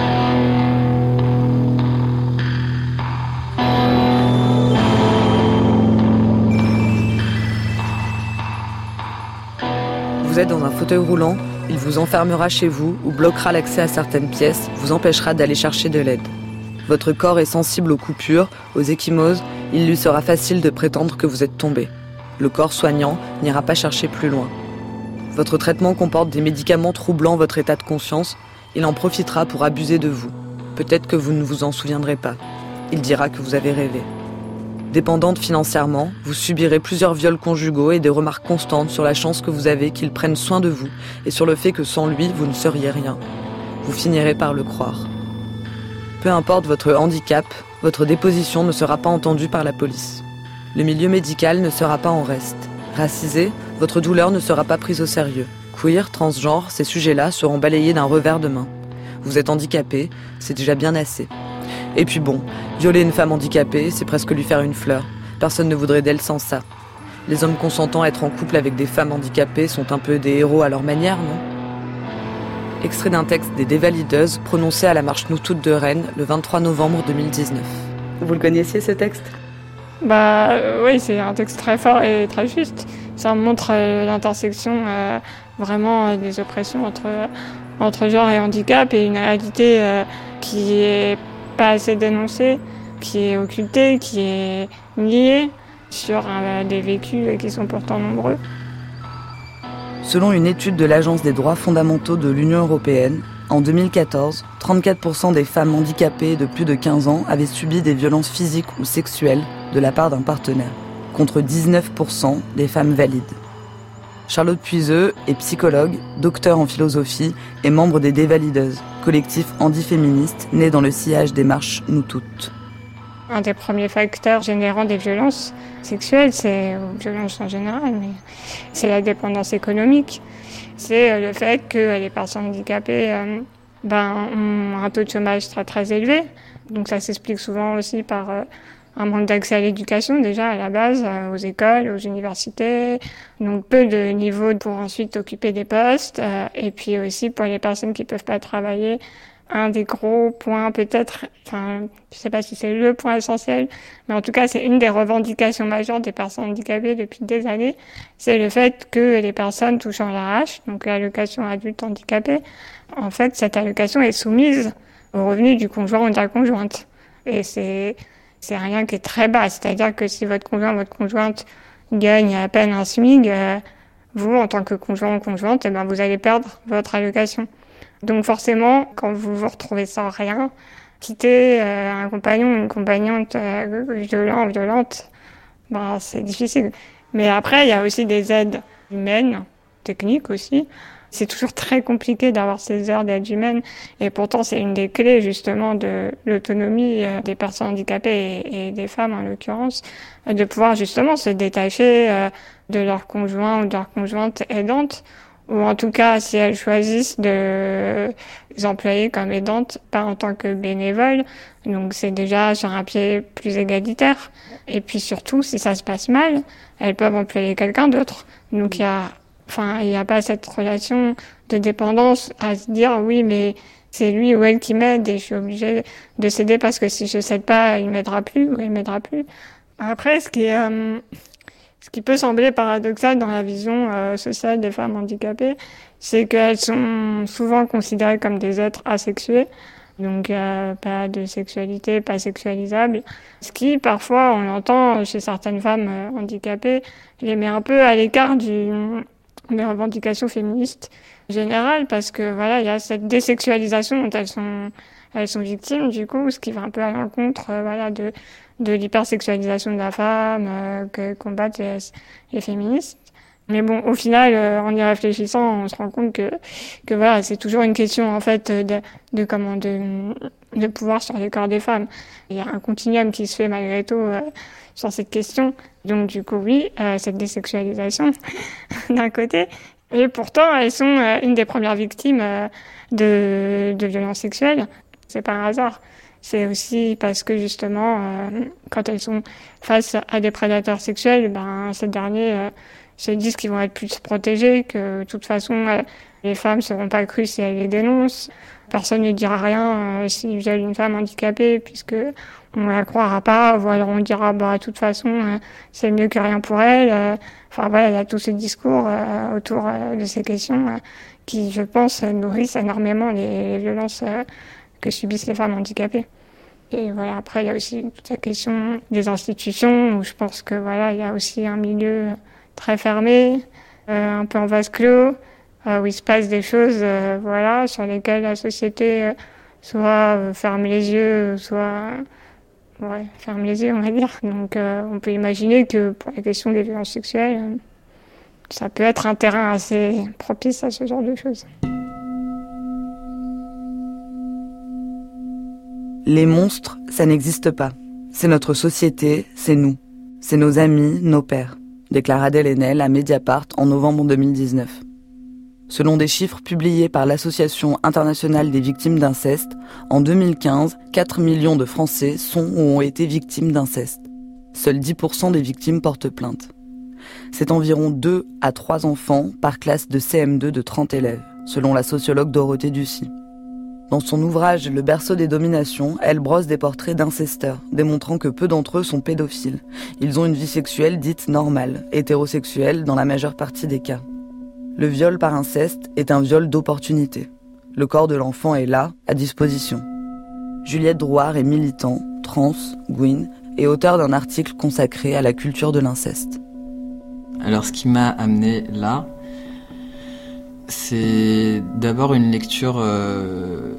C: Vous êtes dans un fauteuil roulant, il vous enfermera chez vous ou bloquera l'accès à certaines pièces, vous empêchera d'aller chercher de l'aide. Votre corps est sensible aux coupures, aux ecchymoses, il lui sera facile de prétendre que vous êtes tombé. Le corps soignant n'ira pas chercher plus loin. Votre traitement comporte des médicaments troublant votre état de conscience, il en profitera pour abuser de vous. Peut-être que vous ne vous en souviendrez pas. Il dira que vous avez rêvé. Dépendante financièrement, vous subirez plusieurs viols conjugaux et des remarques constantes sur la chance que vous avez qu'il prenne soin de vous et sur le fait que sans lui, vous ne seriez rien. Vous finirez par le croire. Peu importe votre handicap, votre déposition ne sera pas entendue par la police. Le milieu médical ne sera pas en reste. Racisé, votre douleur ne sera pas prise au sérieux. Queer, transgenre, ces sujets-là seront balayés d'un revers de main. Vous êtes handicapé, c'est déjà bien assez. Et puis bon, violer une femme handicapée, c'est presque lui faire une fleur. Personne ne voudrait d'elle sans ça. Les hommes consentant à être en couple avec des femmes handicapées sont un peu des héros à leur manière, non ? Extrait d'un texte des Dévalideuses prononcé à la marche Nous Toutes de Rennes le vingt-trois novembre deux mille dix-neuf. Vous le connaissiez ce texte ?
M: Bah euh, oui, c'est un texte très fort et très juste. Ça montre euh, l'intersection euh, vraiment euh, des oppressions entre, euh, entre genre et handicap et une réalité euh, qui est pas assez dénoncée, qui est occultée, qui est liée sur euh, des vécus qui sont pourtant nombreux.
C: Selon une étude de l'Agence des droits fondamentaux de l'Union européenne, en deux mille quatorze, trente-quatre pour cent des femmes handicapées de plus de quinze ans avaient subi des violences physiques ou sexuelles de la part d'un partenaire, contre dix-neuf pour cent des femmes valides. Charlotte Puiseux est psychologue, docteur en philosophie et membre des Dévalideuses, collectif anti-féministe né dans le sillage des marches Nous Toutes.
M: Un des premiers facteurs générant des violences sexuelles, c'est, ou violences en général, mais c'est la dépendance économique. C'est le fait que les personnes handicapées euh, ben, ont un taux de chômage très très élevé. Donc ça s'explique souvent aussi par euh, un manque d'accès à l'éducation déjà à la base, euh, aux écoles, aux universités. Donc peu de niveau pour ensuite occuper des postes. Euh, et puis aussi pour les personnes qui peuvent pas travailler, un des gros points peut-être, enfin je sais pas si c'est le point essentiel, mais en tout cas c'est une des revendications majeures des personnes handicapées depuis des années, c'est le fait que les personnes touchant l'A H, donc l'allocation adulte handicapé, en fait cette allocation est soumise au revenu du conjoint ou de la conjointe. Et c'est c'est rien qui est très bas, c'est-à-dire que si votre conjoint ou votre conjointe gagne à peine un SMIC, euh, vous en tant que conjoint ou conjointe, eh ben vous allez perdre votre allocation. Donc forcément, quand vous vous retrouvez sans rien, quitter euh, un compagnon ou une compagnante euh, violent, violente, ben, c'est difficile. Mais après, il y a aussi des aides humaines, techniques aussi. C'est toujours très compliqué d'avoir ces heures d'aide humaine. Et pourtant, c'est une des clés justement de l'autonomie euh, des personnes handicapées et, et des femmes en l'occurrence, euh, de pouvoir justement se détacher euh, de leur conjoint ou de leur conjointe aidante. Ou en tout cas, si elles choisissent de les employer comme aidantes, pas en tant que bénévoles. Donc c'est déjà sur un pied plus égalitaire. Et puis surtout, si ça se passe mal, elles peuvent employer quelqu'un d'autre. Donc il y a, enfin, il n'y a pas cette relation de dépendance à se dire oui, mais c'est lui ou elle qui m'aide et je suis obligée de céder parce que si je cède pas, il m'aidera plus ou il m'aidera plus. Après, ce qui est euh, Ce qui peut sembler paradoxal dans la vision euh, sociale des femmes handicapées, c'est qu'elles sont souvent considérées comme des êtres asexués, donc euh, pas de sexualité, pas sexualisable, ce qui parfois, on l'entend chez certaines femmes euh, handicapées, les met un peu à l'écart du, des revendications féministes générales, parce que voilà, il y a cette désexualisation dont elles sont, elles sont victimes, du coup, ce qui va un peu à l'encontre euh, voilà, de de l'hypersexualisation de la femme euh, que combattent les, les féministes. Mais bon, au final, euh, en y réfléchissant, on se rend compte que que voilà, c'est toujours une question en fait de, de comment de de pouvoir sur les corps des femmes. Il y a un continuum qui se fait malgré tout euh, sur cette question. Donc du coup, oui, euh, cette désexualisation d'un côté, Et pourtant, elles sont euh, une des premières victimes euh, de, de violences sexuelles. C'est pas un hasard. C'est aussi parce que justement, euh, quand elles sont face à des prédateurs sexuels, ben, ces derniers euh, se disent qu'ils vont être plus protégés, que de toute façon, euh, les femmes ne seront pas crues si elles les dénoncent. Personne ne dira rien euh, s'ils violent une femme handicapée, puisque on la croira pas, ou alors on dira, bah, de toute façon, euh, c'est mieux que rien pour elle. Euh, enfin, voilà, il y a tout ce discours euh, autour euh, de ces questions euh, qui, je pense, nourrissent énormément les, les violences euh, que subissent les femmes handicapées. Et voilà, après, il y a aussi toute la question des institutions, où je pense que voilà, il y a aussi un milieu très fermé, euh, un peu en vase clos, euh, où il se passe des choses, euh, voilà, sur lesquelles la société euh, soit euh, ferme les yeux, soit ouais, ferme les yeux, on va dire. Donc, euh, on peut imaginer que pour la question des violences sexuelles, euh, ça peut être un terrain assez propice à ce genre de choses.
C: Les monstres, ça n'existe pas. C'est notre société, c'est nous. C'est nos amis, nos pères, déclare Adèle Haenel à Mediapart en novembre deux mille dix-neuf. Selon des chiffres publiés par l'Association internationale des victimes d'inceste, en deux mille quinze, quatre millions de Français sont ou ont été victimes d'inceste. Seuls dix pour cent des victimes portent plainte. C'est environ deux à trois enfants par classe de C M deux de trente élèves, selon la sociologue Dorothée Ducy. Dans son ouvrage « Le berceau des dominations », elle brosse des portraits d'incesteurs, démontrant que peu d'entre eux sont pédophiles. Ils ont une vie sexuelle dite normale, hétérosexuelle dans la majeure partie des cas. Le viol par inceste est un viol d'opportunité. Le corps de l'enfant est là, à disposition. Juliette Drouard est militant, trans, gouine, et auteur d'un article consacré à la culture de l'inceste.
N: Alors ce qui m'a amené là, c'est d'abord une lecture euh,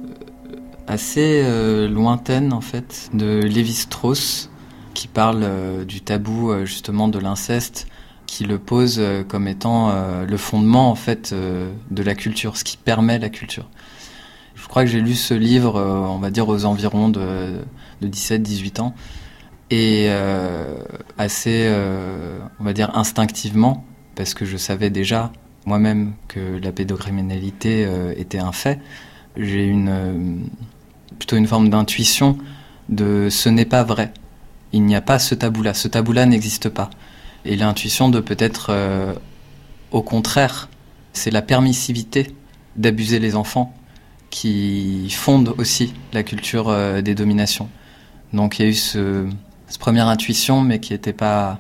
N: assez euh, lointaine en fait de Lévi-Strauss qui parle euh, du tabou euh, justement de l'inceste, qui le pose euh, comme étant euh, le fondement en fait euh, de la culture, ce qui permet la culture. Je crois que j'ai lu ce livre, euh, on va dire aux environs de, de dix-sept à dix-huit ans, et euh, assez, euh, on va dire instinctivement, parce que je savais déjà moi-même que la pédocriminalité euh, était un fait. J'ai une euh, plutôt une forme d'intuition de ce n'est pas vrai. Il n'y a pas ce tabou-là. Ce tabou-là n'existe pas. Et l'intuition de peut-être, euh, au contraire, c'est la permissivité d'abuser les enfants qui fonde aussi la culture euh, des dominations. Donc il y a eu ce, cette première intuition, mais qui n'était pas...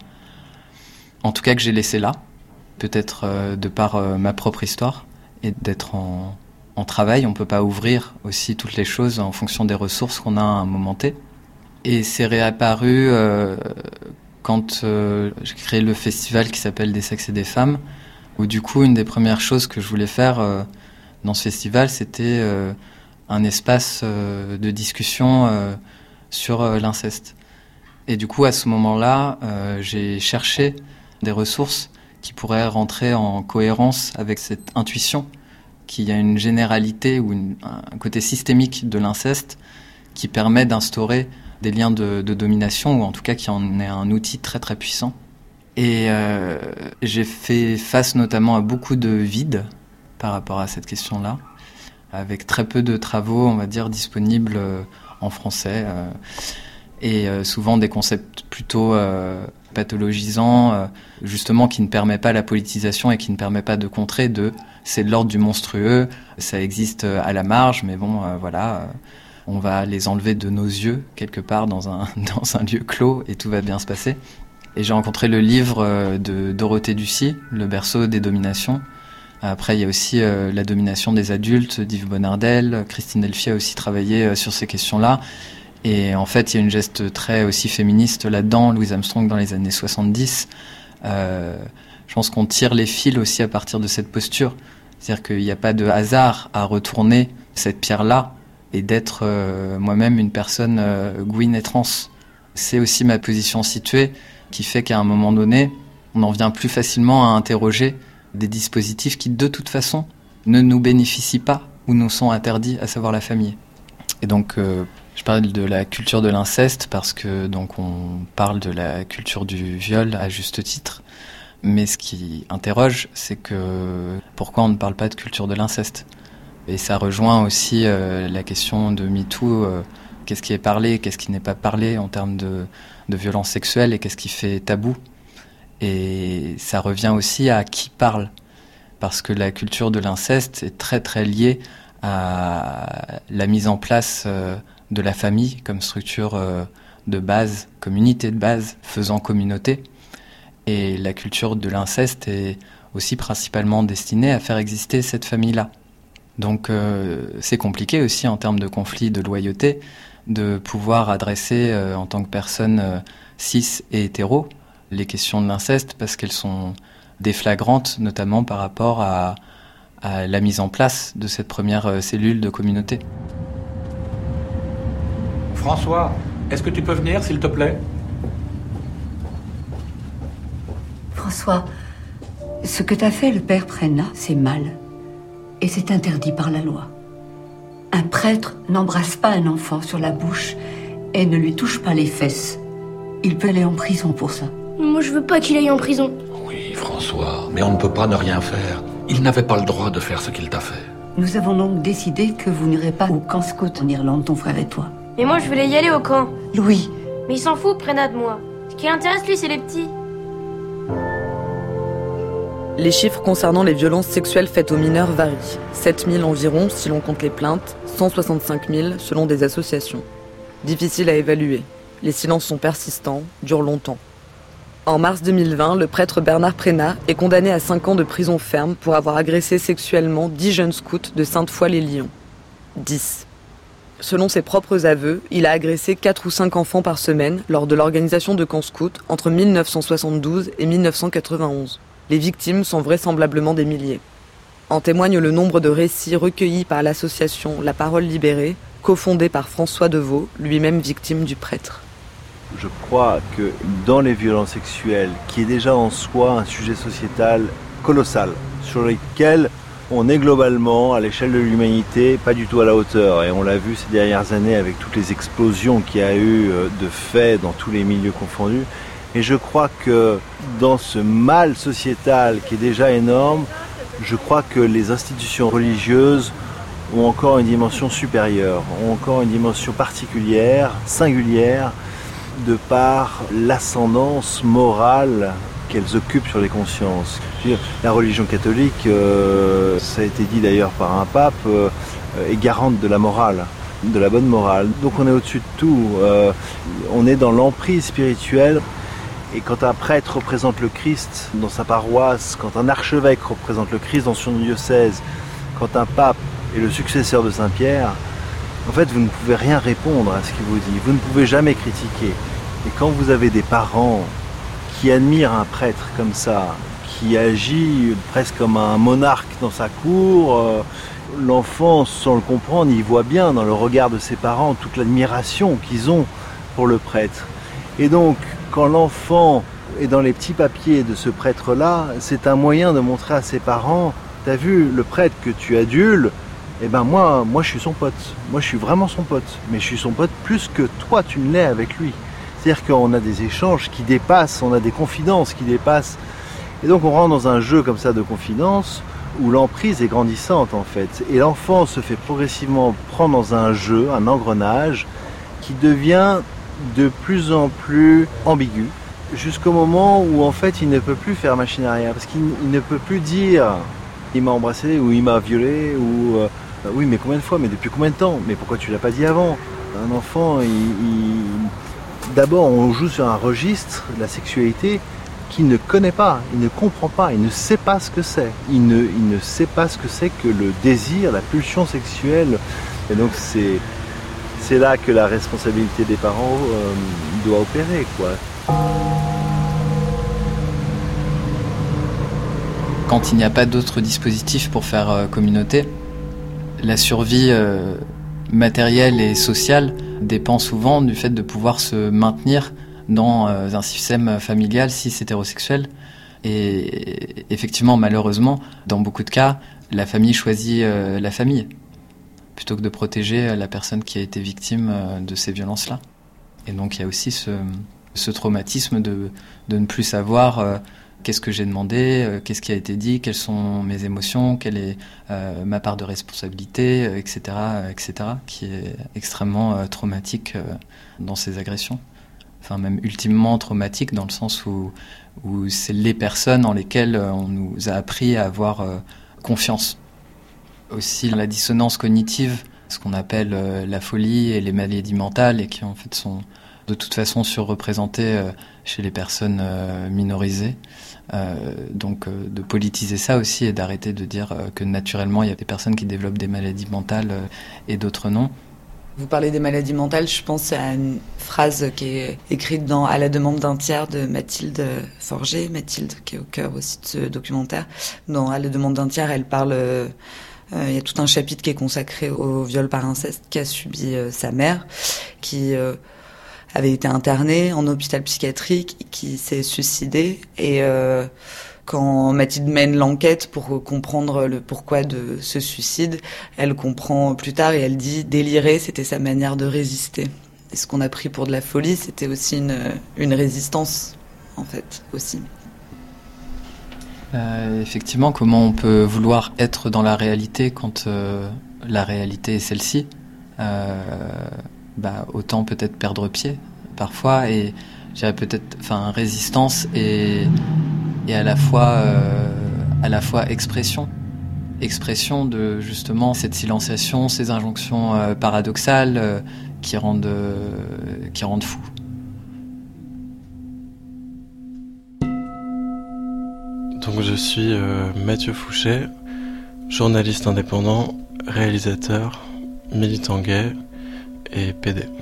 N: En tout cas que j'ai laissé là. Peut-être euh, de par euh, ma propre histoire et d'être en, en travail. On ne peut pas ouvrir aussi toutes les choses en fonction des ressources qu'on a à un moment T. Et c'est réapparu euh, quand euh, j'ai créé le festival qui s'appelle Des sexes et des femmes, où du coup, une des premières choses que je voulais faire euh, dans ce festival, c'était euh, un espace euh, de discussion euh, sur euh, l'inceste. Et du coup, à ce moment-là, euh, j'ai cherché des ressources qui pourrait rentrer en cohérence avec cette intuition qu'il y a une généralité ou une, un côté systémique de l'inceste qui permet d'instaurer des liens de, de domination, ou en tout cas qui en est un outil très très puissant. Et euh, j'ai fait face notamment à beaucoup de vides par rapport à cette question-là, avec très peu de travaux, on va dire, disponibles en français, euh, et euh, souvent des concepts plutôt... Euh, pathologisant, euh, justement qui ne permet pas la politisation et qui ne permet pas de contrer de c'est de l'ordre du monstrueux, ça existe à la marge, mais bon, euh, voilà, euh, on va les enlever de nos yeux, quelque part, dans un, dans un lieu clos, et tout va bien se passer. Et j'ai rencontré le livre euh, de Dorothée Ducy, Le berceau des dominations. Après, il y a aussi euh, La domination des adultes, d'Yves Bonardel. Christine Delphi a aussi travaillé euh, sur ces questions-là. Et en fait, il y a une geste très aussi féministe là-dedans, Louise Armstrong dans les années soixante-dix. Euh, je pense qu'on tire les fils aussi à partir de cette posture. C'est-à-dire qu'il n'y a pas de hasard à retourner cette pierre-là et d'être euh, moi-même une personne euh, gouine et trans. C'est aussi ma position située qui fait qu'à un moment donné, on en vient plus facilement à interroger des dispositifs qui, de toute façon, ne nous bénéficient pas ou nous sont interdits, à savoir la famille. Et donc... Euh, Je parle de la culture de l'inceste parce que donc on parle de la culture du viol à juste titre, Mais ce qui interroge, c'est que pourquoi on ne parle pas de culture de l'inceste ? Et ça rejoint aussi euh, la question de MeToo, euh, qu'est-ce qui est parlé, qu'est-ce qui n'est pas parlé en termes de, de violence sexuelle et qu'est-ce qui fait tabou. Et ça revient aussi à qui parle, parce que la culture de l'inceste est très très liée à la mise en place euh, de la famille comme structure euh, de base, communauté de base, faisant communauté. Et la culture de l'inceste est aussi principalement destinée à faire exister cette famille-là. Donc euh, c'est compliqué aussi en termes de conflit, de loyauté, de pouvoir adresser euh, en tant que personne euh, cis et hétéro les questions de l'inceste parce qu'elles sont déflagrantes, notamment par rapport à, à la mise en place de cette première euh, cellule de communauté.
O: François, est-ce que tu peux venir, s'il te plaît ?
P: François, ce que t'a fait le père Prénat, c'est mal. Et c'est interdit par la loi. Un prêtre n'embrasse pas un enfant sur la bouche et ne lui touche pas les fesses. Il peut aller en prison pour ça.
Q: Moi, je veux pas qu'il aille en prison.
O: Oui, François, mais on ne peut pas ne rien faire. Il n'avait pas le droit de faire ce qu'il t'a fait.
P: Nous avons donc décidé que vous n'irez pas au camp scout en Irlande, ton frère et toi.
Q: Mais moi, je voulais y aller au camp.
P: Louis.
Q: Mais il s'en fout, Prénat, de moi. Ce qui l'intéresse, lui, c'est les petits.
C: Les chiffres concernant les violences sexuelles faites aux mineurs varient. sept mille environ si l'on compte les plaintes, cent soixante-cinq mille selon des associations. Difficile à évaluer. Les silences sont persistants, durent longtemps. En mars deux mille vingt, le prêtre Bernard Prénat est condamné à cinq ans de prison ferme pour avoir agressé sexuellement dix jeunes scouts de Sainte-Foy-les-Lyons. dix. Selon ses propres aveux, il a agressé quatre ou cinq enfants par semaine lors de l'organisation de camps scouts entre mille neuf cent soixante-douze et mille neuf cent quatre-vingt-onze. Les victimes sont vraisemblablement des milliers. En témoigne le nombre de récits recueillis par l'association La Parole Libérée, cofondée par François Deveau, lui-même victime du prêtre.
R: Je crois que dans les violences sexuelles, qui est déjà en soi un sujet sociétal colossal, sur lequel on est globalement, à l'échelle de l'humanité, pas du tout à la hauteur. Et on l'a vu ces dernières années avec toutes les explosions qu'il y a eu de faits dans tous les milieux confondus. Et je crois que dans ce mal sociétal qui est déjà énorme, je crois que les institutions religieuses ont encore une dimension supérieure, ont encore une dimension particulière, singulière, de par l'ascendance morale qu'elles occupent sur les consciences. La religion catholique, euh, ça a été dit d'ailleurs par un pape, euh, est garante de la morale, de la bonne morale. Donc on est au-dessus de tout, euh, on est dans l'emprise spirituelle. Et quand un prêtre représente le Christ dans sa paroisse, quand un archevêque représente le Christ dans son diocèse, quand un pape est le successeur de Saint-Pierre, en fait, vous ne pouvez rien répondre à ce qu'il vous dit. Vous ne pouvez jamais critiquer. Et quand vous avez des parents qui admirent un prêtre comme ça, qui agit presque comme un monarque dans sa cour, euh, l'enfant, sans le comprendre, il voit bien dans le regard de ses parents toute l'admiration qu'ils ont pour le prêtre. Et donc, quand l'enfant est dans les petits papiers de ce prêtre-là, c'est un moyen de montrer à ses parents, t'as vu, le prêtre que tu adules, eh ben moi, moi je suis son pote. Moi je suis vraiment son pote. Mais je suis son pote plus que toi tu ne l'es avec lui. C'est-à-dire qu'on a des échanges qui dépassent, on a des confidences qui dépassent. Et donc on rentre dans un jeu comme ça de confidence où l'emprise est grandissante en fait. Et l'enfant se fait progressivement prendre dans un jeu, un engrenage, qui devient de plus en plus ambigu, jusqu'au moment où en fait il ne peut plus faire machine arrière, parce qu'il ne peut plus dire il m'a embrassé ou il m'a violé ou euh, oui mais combien de fois, mais depuis combien de temps, mais pourquoi tu l'as pas dit avant. Un enfant, il, il... d'abord on joue sur un registre de la sexualité qu'il ne connaît pas, il ne comprend pas, il ne sait pas ce que c'est, il ne, il ne sait pas ce que c'est que le désir, la pulsion sexuelle, et donc c'est C'est là que la responsabilité des parents euh, doit opérer, quoi.
N: Quand il n'y a pas d'autres dispositifs pour faire euh, communauté, la survie euh, matérielle et sociale dépend souvent du fait de pouvoir se maintenir dans euh, un système familial cis hétérosexuel. Et effectivement, malheureusement, dans beaucoup de cas, la famille choisit euh, la famille, plutôt que de protéger la personne qui a été victime de ces violences-là. Et donc il y a aussi ce, ce traumatisme de, de ne plus savoir qu'est-ce que j'ai demandé, euh, qu'est-ce qui a été dit, quelles sont mes émotions, quelle est euh, ma part de responsabilité, euh, et cetera, euh, et cetera, qui est extrêmement euh, traumatique euh, dans ces agressions. Enfin, même ultimement traumatique dans le sens où, où c'est les personnes en lesquelles on nous a appris à avoir euh, confiance. Aussi la dissonance cognitive, ce qu'on appelle euh, la folie et les maladies mentales, et qui en fait sont de toute façon surreprésentées euh, chez les personnes euh, minorisées. Euh, donc euh, de politiser ça aussi et d'arrêter de dire euh, que naturellement il y a des personnes qui développent des maladies mentales euh, et d'autres non.
C: Vous parlez des maladies mentales, je pense à une phrase qui est écrite dans À la demande d'un tiers de Mathilde Forger, Mathilde qui est au cœur aussi de ce documentaire. Dans À la demande d'un tiers, elle parle, euh, euh, il y a tout un chapitre qui est consacré au viol par inceste qu'a subi euh, sa mère, qui euh, avait été internée en hôpital psychiatrique, qui s'est suicidée. Et euh, quand Mathilde mène l'enquête pour comprendre le pourquoi de ce suicide, elle comprend plus tard et elle dit « délirer, c'était sa manière de résister ». Et ce qu'on a pris pour de la folie, c'était aussi une, une résistance, en fait, aussi.
N: Euh, effectivement, comment on peut vouloir être dans la réalité quand euh, la réalité est celle-ci euh, bah, autant peut-être perdre pied, parfois, et je dirais peut-être, enfin, résistance et... et à la fois euh, à la fois expression expression de justement cette silenciation, ces injonctions euh, paradoxales euh, qui rendent euh, qui rendent fou.
S: Donc je suis euh, Mathieu Fouché, journaliste indépendant, réalisateur, militant gay et P D.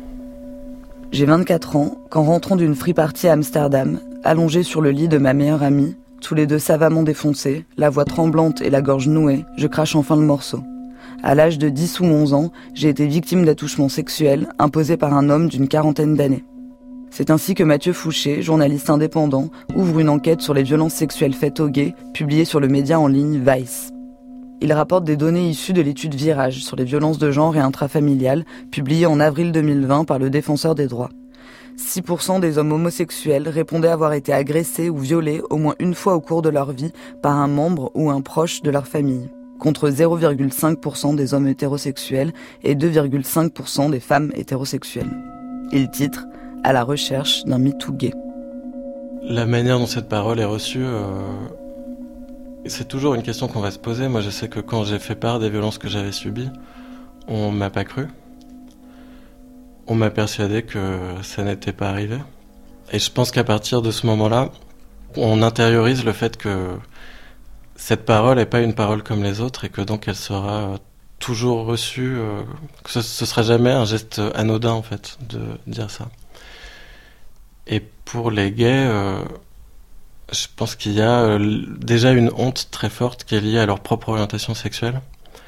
C: J'ai vingt-quatre ans quand, rentrant d'une free party à Amsterdam, allongé sur le lit de ma meilleure amie, tous les deux savamment défoncés, la voix tremblante et la gorge nouée, je crache enfin le morceau. À l'âge de dix ou onze ans, j'ai été victime d'attouchements sexuels imposés par un homme d'une quarantaine d'années. C'est ainsi que Mathieu Fouché, journaliste indépendant, ouvre une enquête sur les violences sexuelles faites aux gays, publiée sur le média en ligne Vice. Il rapporte des données issues de l'étude Virage sur les violences de genre et intrafamiliales, publiée en avril deux mille vingt par le Défenseur des droits. six pour cent des hommes homosexuels répondaient avoir été agressés ou violés au moins une fois au cours de leur vie par un membre ou un proche de leur famille, contre zéro virgule cinq pour cent des hommes hétérosexuels et deux virgule cinq pour cent des femmes hétérosexuelles. Il titre « À la recherche d'un MeToo gay ».
S: La manière dont cette parole est reçue, euh, c'est toujours une question qu'on va se poser. Moi, je sais que quand j'ai fait part des violences que j'avais subies, on m'a pas cru. On m'a persuadé que ça n'était pas arrivé. Et je pense qu'à partir de ce moment-là, on intériorise le fait que cette parole n'est pas une parole comme les autres et que donc elle sera toujours reçue, euh, que ce ne sera jamais un geste anodin en fait de dire ça. Et pour les gays, euh, je pense qu'il y a euh, déjà une honte très forte qui est liée à leur propre orientation sexuelle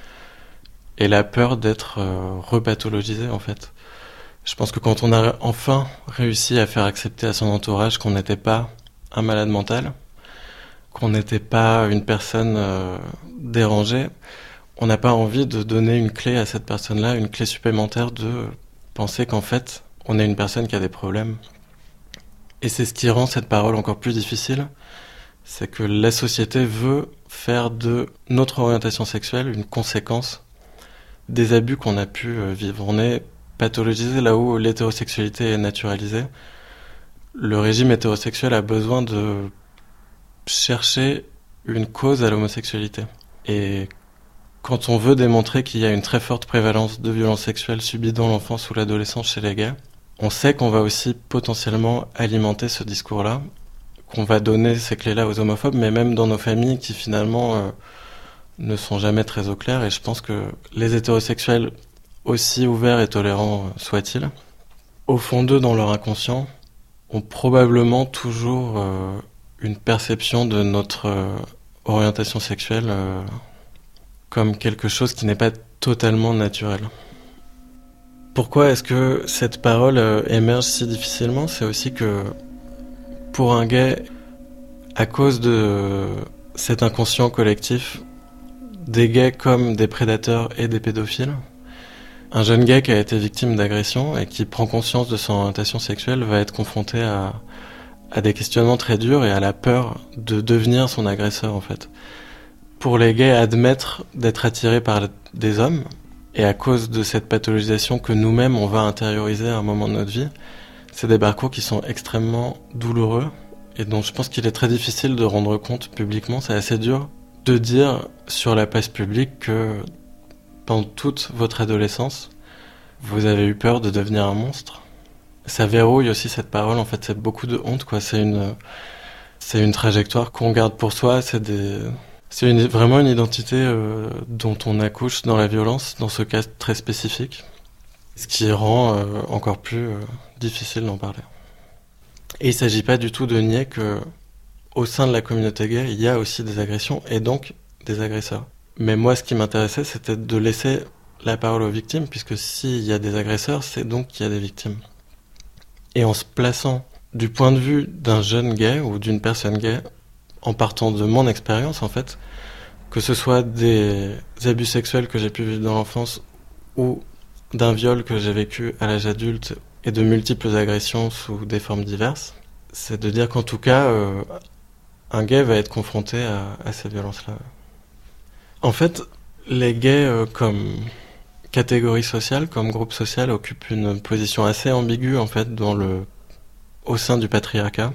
S: et la peur d'être euh, repathologisé en fait. Je pense que quand on a enfin réussi à faire accepter à son entourage qu'on n'était pas un malade mental, qu'on n'était pas une personne euh, dérangée, on n'a pas envie de donner une clé à cette personne-là, une clé supplémentaire de penser qu'en fait, on est une personne qui a des problèmes. Et c'est ce qui rend cette parole encore plus difficile, c'est que la société veut faire de notre orientation sexuelle une conséquence des abus qu'on a pu vivre. On est pathologisé là où l'hétérosexualité est naturalisée. Le régime hétérosexuel a besoin de chercher une cause à l'homosexualité. Et quand on veut démontrer qu'il y a une très forte prévalence de violences sexuelles subies dans l'enfance ou l'adolescence chez les gays, on sait qu'on va aussi potentiellement alimenter ce discours-là, qu'on va donner ces clés-là aux homophobes, mais même dans nos familles qui finalement euh, ne sont jamais très au clair. Et je pense que les hétérosexuels, aussi ouverts et tolérants soient-ils, au fond d'eux, dans leur inconscient, ont probablement toujours euh, une perception de notre euh, orientation sexuelle euh, comme quelque chose qui n'est pas totalement naturel. Pourquoi est-ce que cette parole euh, émerge si difficilement ? C'est aussi que pour un gay, à cause de cet inconscient collectif, des gays comme des prédateurs et des pédophiles, un jeune gay qui a été victime d'agression et qui prend conscience de son orientation sexuelle va être confronté à, à des questionnements très durs et à la peur de devenir son agresseur en fait. Pour les gays, admettre d'être attirés par des hommes, et à cause de cette pathologisation que nous-mêmes on va intérioriser à un moment de notre vie, c'est des parcours qui sont extrêmement douloureux et dont je pense qu'il est très difficile de rendre compte publiquement. C'est assez dur de dire sur la place publique que pendant toute votre adolescence, vous avez eu peur de devenir un monstre. Ça verrouille aussi cette parole, en fait, c'est beaucoup de honte, quoi. C'est une, c'est une trajectoire qu'on garde pour soi, c'est des, c'est une, vraiment une identité euh, dont on accouche dans la violence, dans ce cas très spécifique, ce qui rend euh, encore plus euh, difficile d'en parler. Et il ne s'agit pas du tout de nier que, au sein de la communauté gay, il y a aussi des agressions et donc des agresseurs. Mais moi, ce qui m'intéressait, c'était de laisser la parole aux victimes, puisque s'il y a des agresseurs, c'est donc qu'il y a des victimes. Et en se plaçant du point de vue d'un jeune gay ou d'une personne gay, en partant de mon expérience, en fait, que ce soit des abus sexuels que j'ai pu vivre dans l'enfance ou d'un viol que j'ai vécu à l'âge adulte et de multiples agressions sous des formes diverses, c'est de dire qu'en tout cas, euh, un gay va être confronté à, à ces violences-là. En fait, les gays, euh, comme catégorie sociale, comme groupe social, occupent une position assez ambiguë, en fait, dans le, au sein du patriarcat.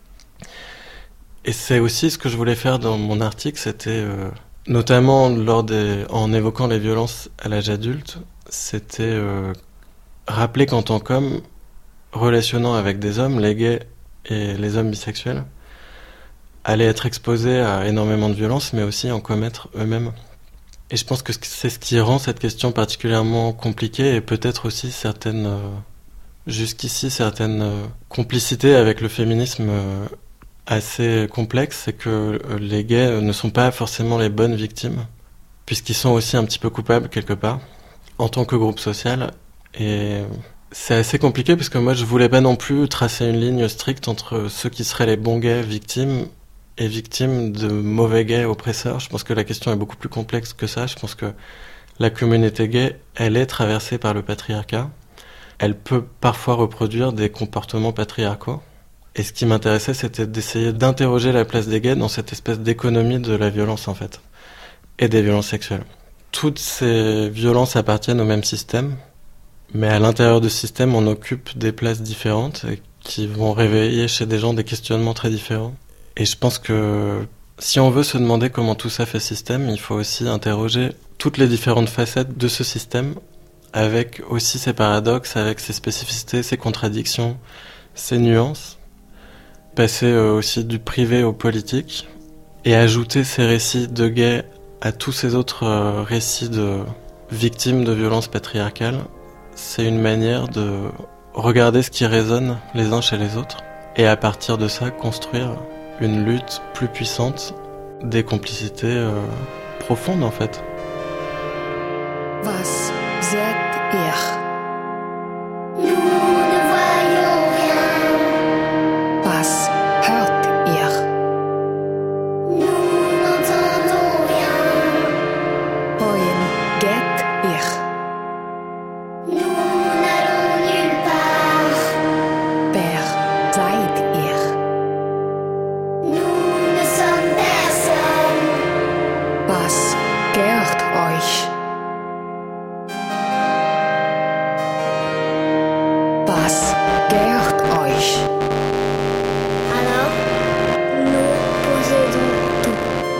S: Et c'est aussi ce que je voulais faire dans mon article, c'était, euh, notamment lors des, en évoquant les violences à l'âge adulte, c'était euh, rappeler qu'en tant qu'homme, relationnant avec des hommes, les gays et les hommes bisexuels, allaient être exposés à énormément de violences, mais aussi en commettre eux-mêmes. Et je pense que c'est ce qui rend cette question particulièrement compliquée et peut-être aussi certaines, euh, jusqu'ici, certaines euh, complicités avec le féminisme euh, assez complexes, c'est que euh, les gays ne sont pas forcément les bonnes victimes, puisqu'ils sont aussi un petit peu coupables quelque part, en tant que groupe social. Et c'est assez compliqué parce que moi je voulais pas non plus tracer une ligne stricte entre ceux qui seraient les bons gays victimes et victimes de mauvais gays oppresseurs. Je pense que la question est beaucoup plus complexe que ça. Je pense que la communauté gay, elle est traversée par le patriarcat. Elle peut parfois reproduire des comportements patriarcaux. Et ce qui m'intéressait, c'était d'essayer d'interroger la place des gays dans cette espèce d'économie de la violence, en fait, et des violences sexuelles. Toutes ces violences appartiennent au même système, mais à l'intérieur de ce système, on occupe des places différentes et qui vont réveiller chez des gens des questionnements très différents. Et je pense que si on veut se demander comment tout ça fait système, il faut aussi interroger toutes les différentes facettes de ce système, avec aussi ses paradoxes, avec ses spécificités, ses contradictions, ses nuances, passer euh, aussi du privé au politique, et ajouter ces récits de gays à tous ces autres euh, récits de victimes de violences patriarcales. C'est une manière de regarder ce qui résonne les uns chez les autres, et à partir de ça, construire une lutte plus puissante, des complicités euh, profondes en fait.
T: Was seht ihr?
U: Nous ne voyons rien.
T: Was hört ihr?
U: Nous n'entendons rien.
T: Wohin geht ihr?
U: Nous n'allons nulle part.
T: Wer seid ihr?
U: Nous ne sommes personne.
T: Was gehört euch? Was gehört euch?
U: Alors, nous possédons tout.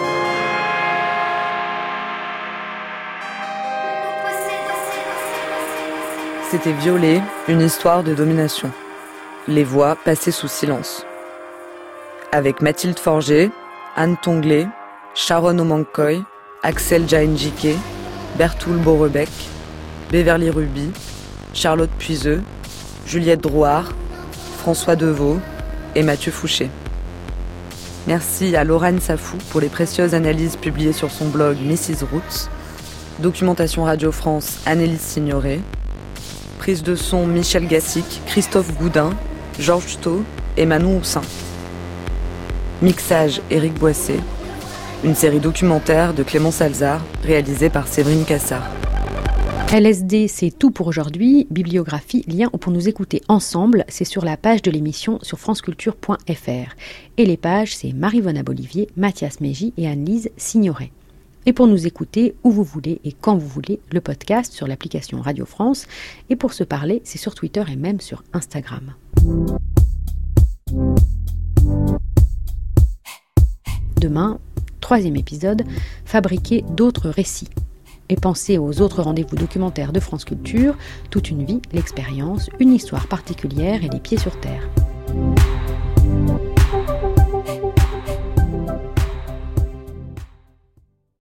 C: C'était Violer, une histoire de domination. Les voix passées sous silence. Avec Mathilde Forger, Anne Tonglet, Sharon Omankoy, Axel Jaenjike, Bertoul Borebec, Beverly Ruby, Charlotte Puiseux, Juliette Drouard, François Deveau et Mathieu Fouché. Merci à Laurane Safou pour les précieuses analyses publiées sur son blog missus Roots, documentation Radio France Annelise Signoret, prise de son Michel Gassic, Christophe Goudin, Georges Thau et Manon Houssin. Mixage Éric Boissé, une série documentaire de Clément Salzar réalisée par Séverine Cassard.
A: L S D, c'est tout pour aujourd'hui. Bibliographie, lien pour nous écouter ensemble, c'est sur la page de l'émission sur franceculture point f r. Et les pages, c'est Marie-Vonne Abolivier, Mathias Mégy et Anne-Lise Signoret. Et pour nous écouter où vous voulez et quand vous voulez, le podcast sur l'application Radio France. Et pour se parler, c'est sur Twitter et même sur Instagram. Demain, troisième épisode, fabriquer d'autres récits. Et pensez aux autres rendez-vous documentaires de France Culture, toute une vie, l'expérience, une histoire particulière et les pieds sur terre.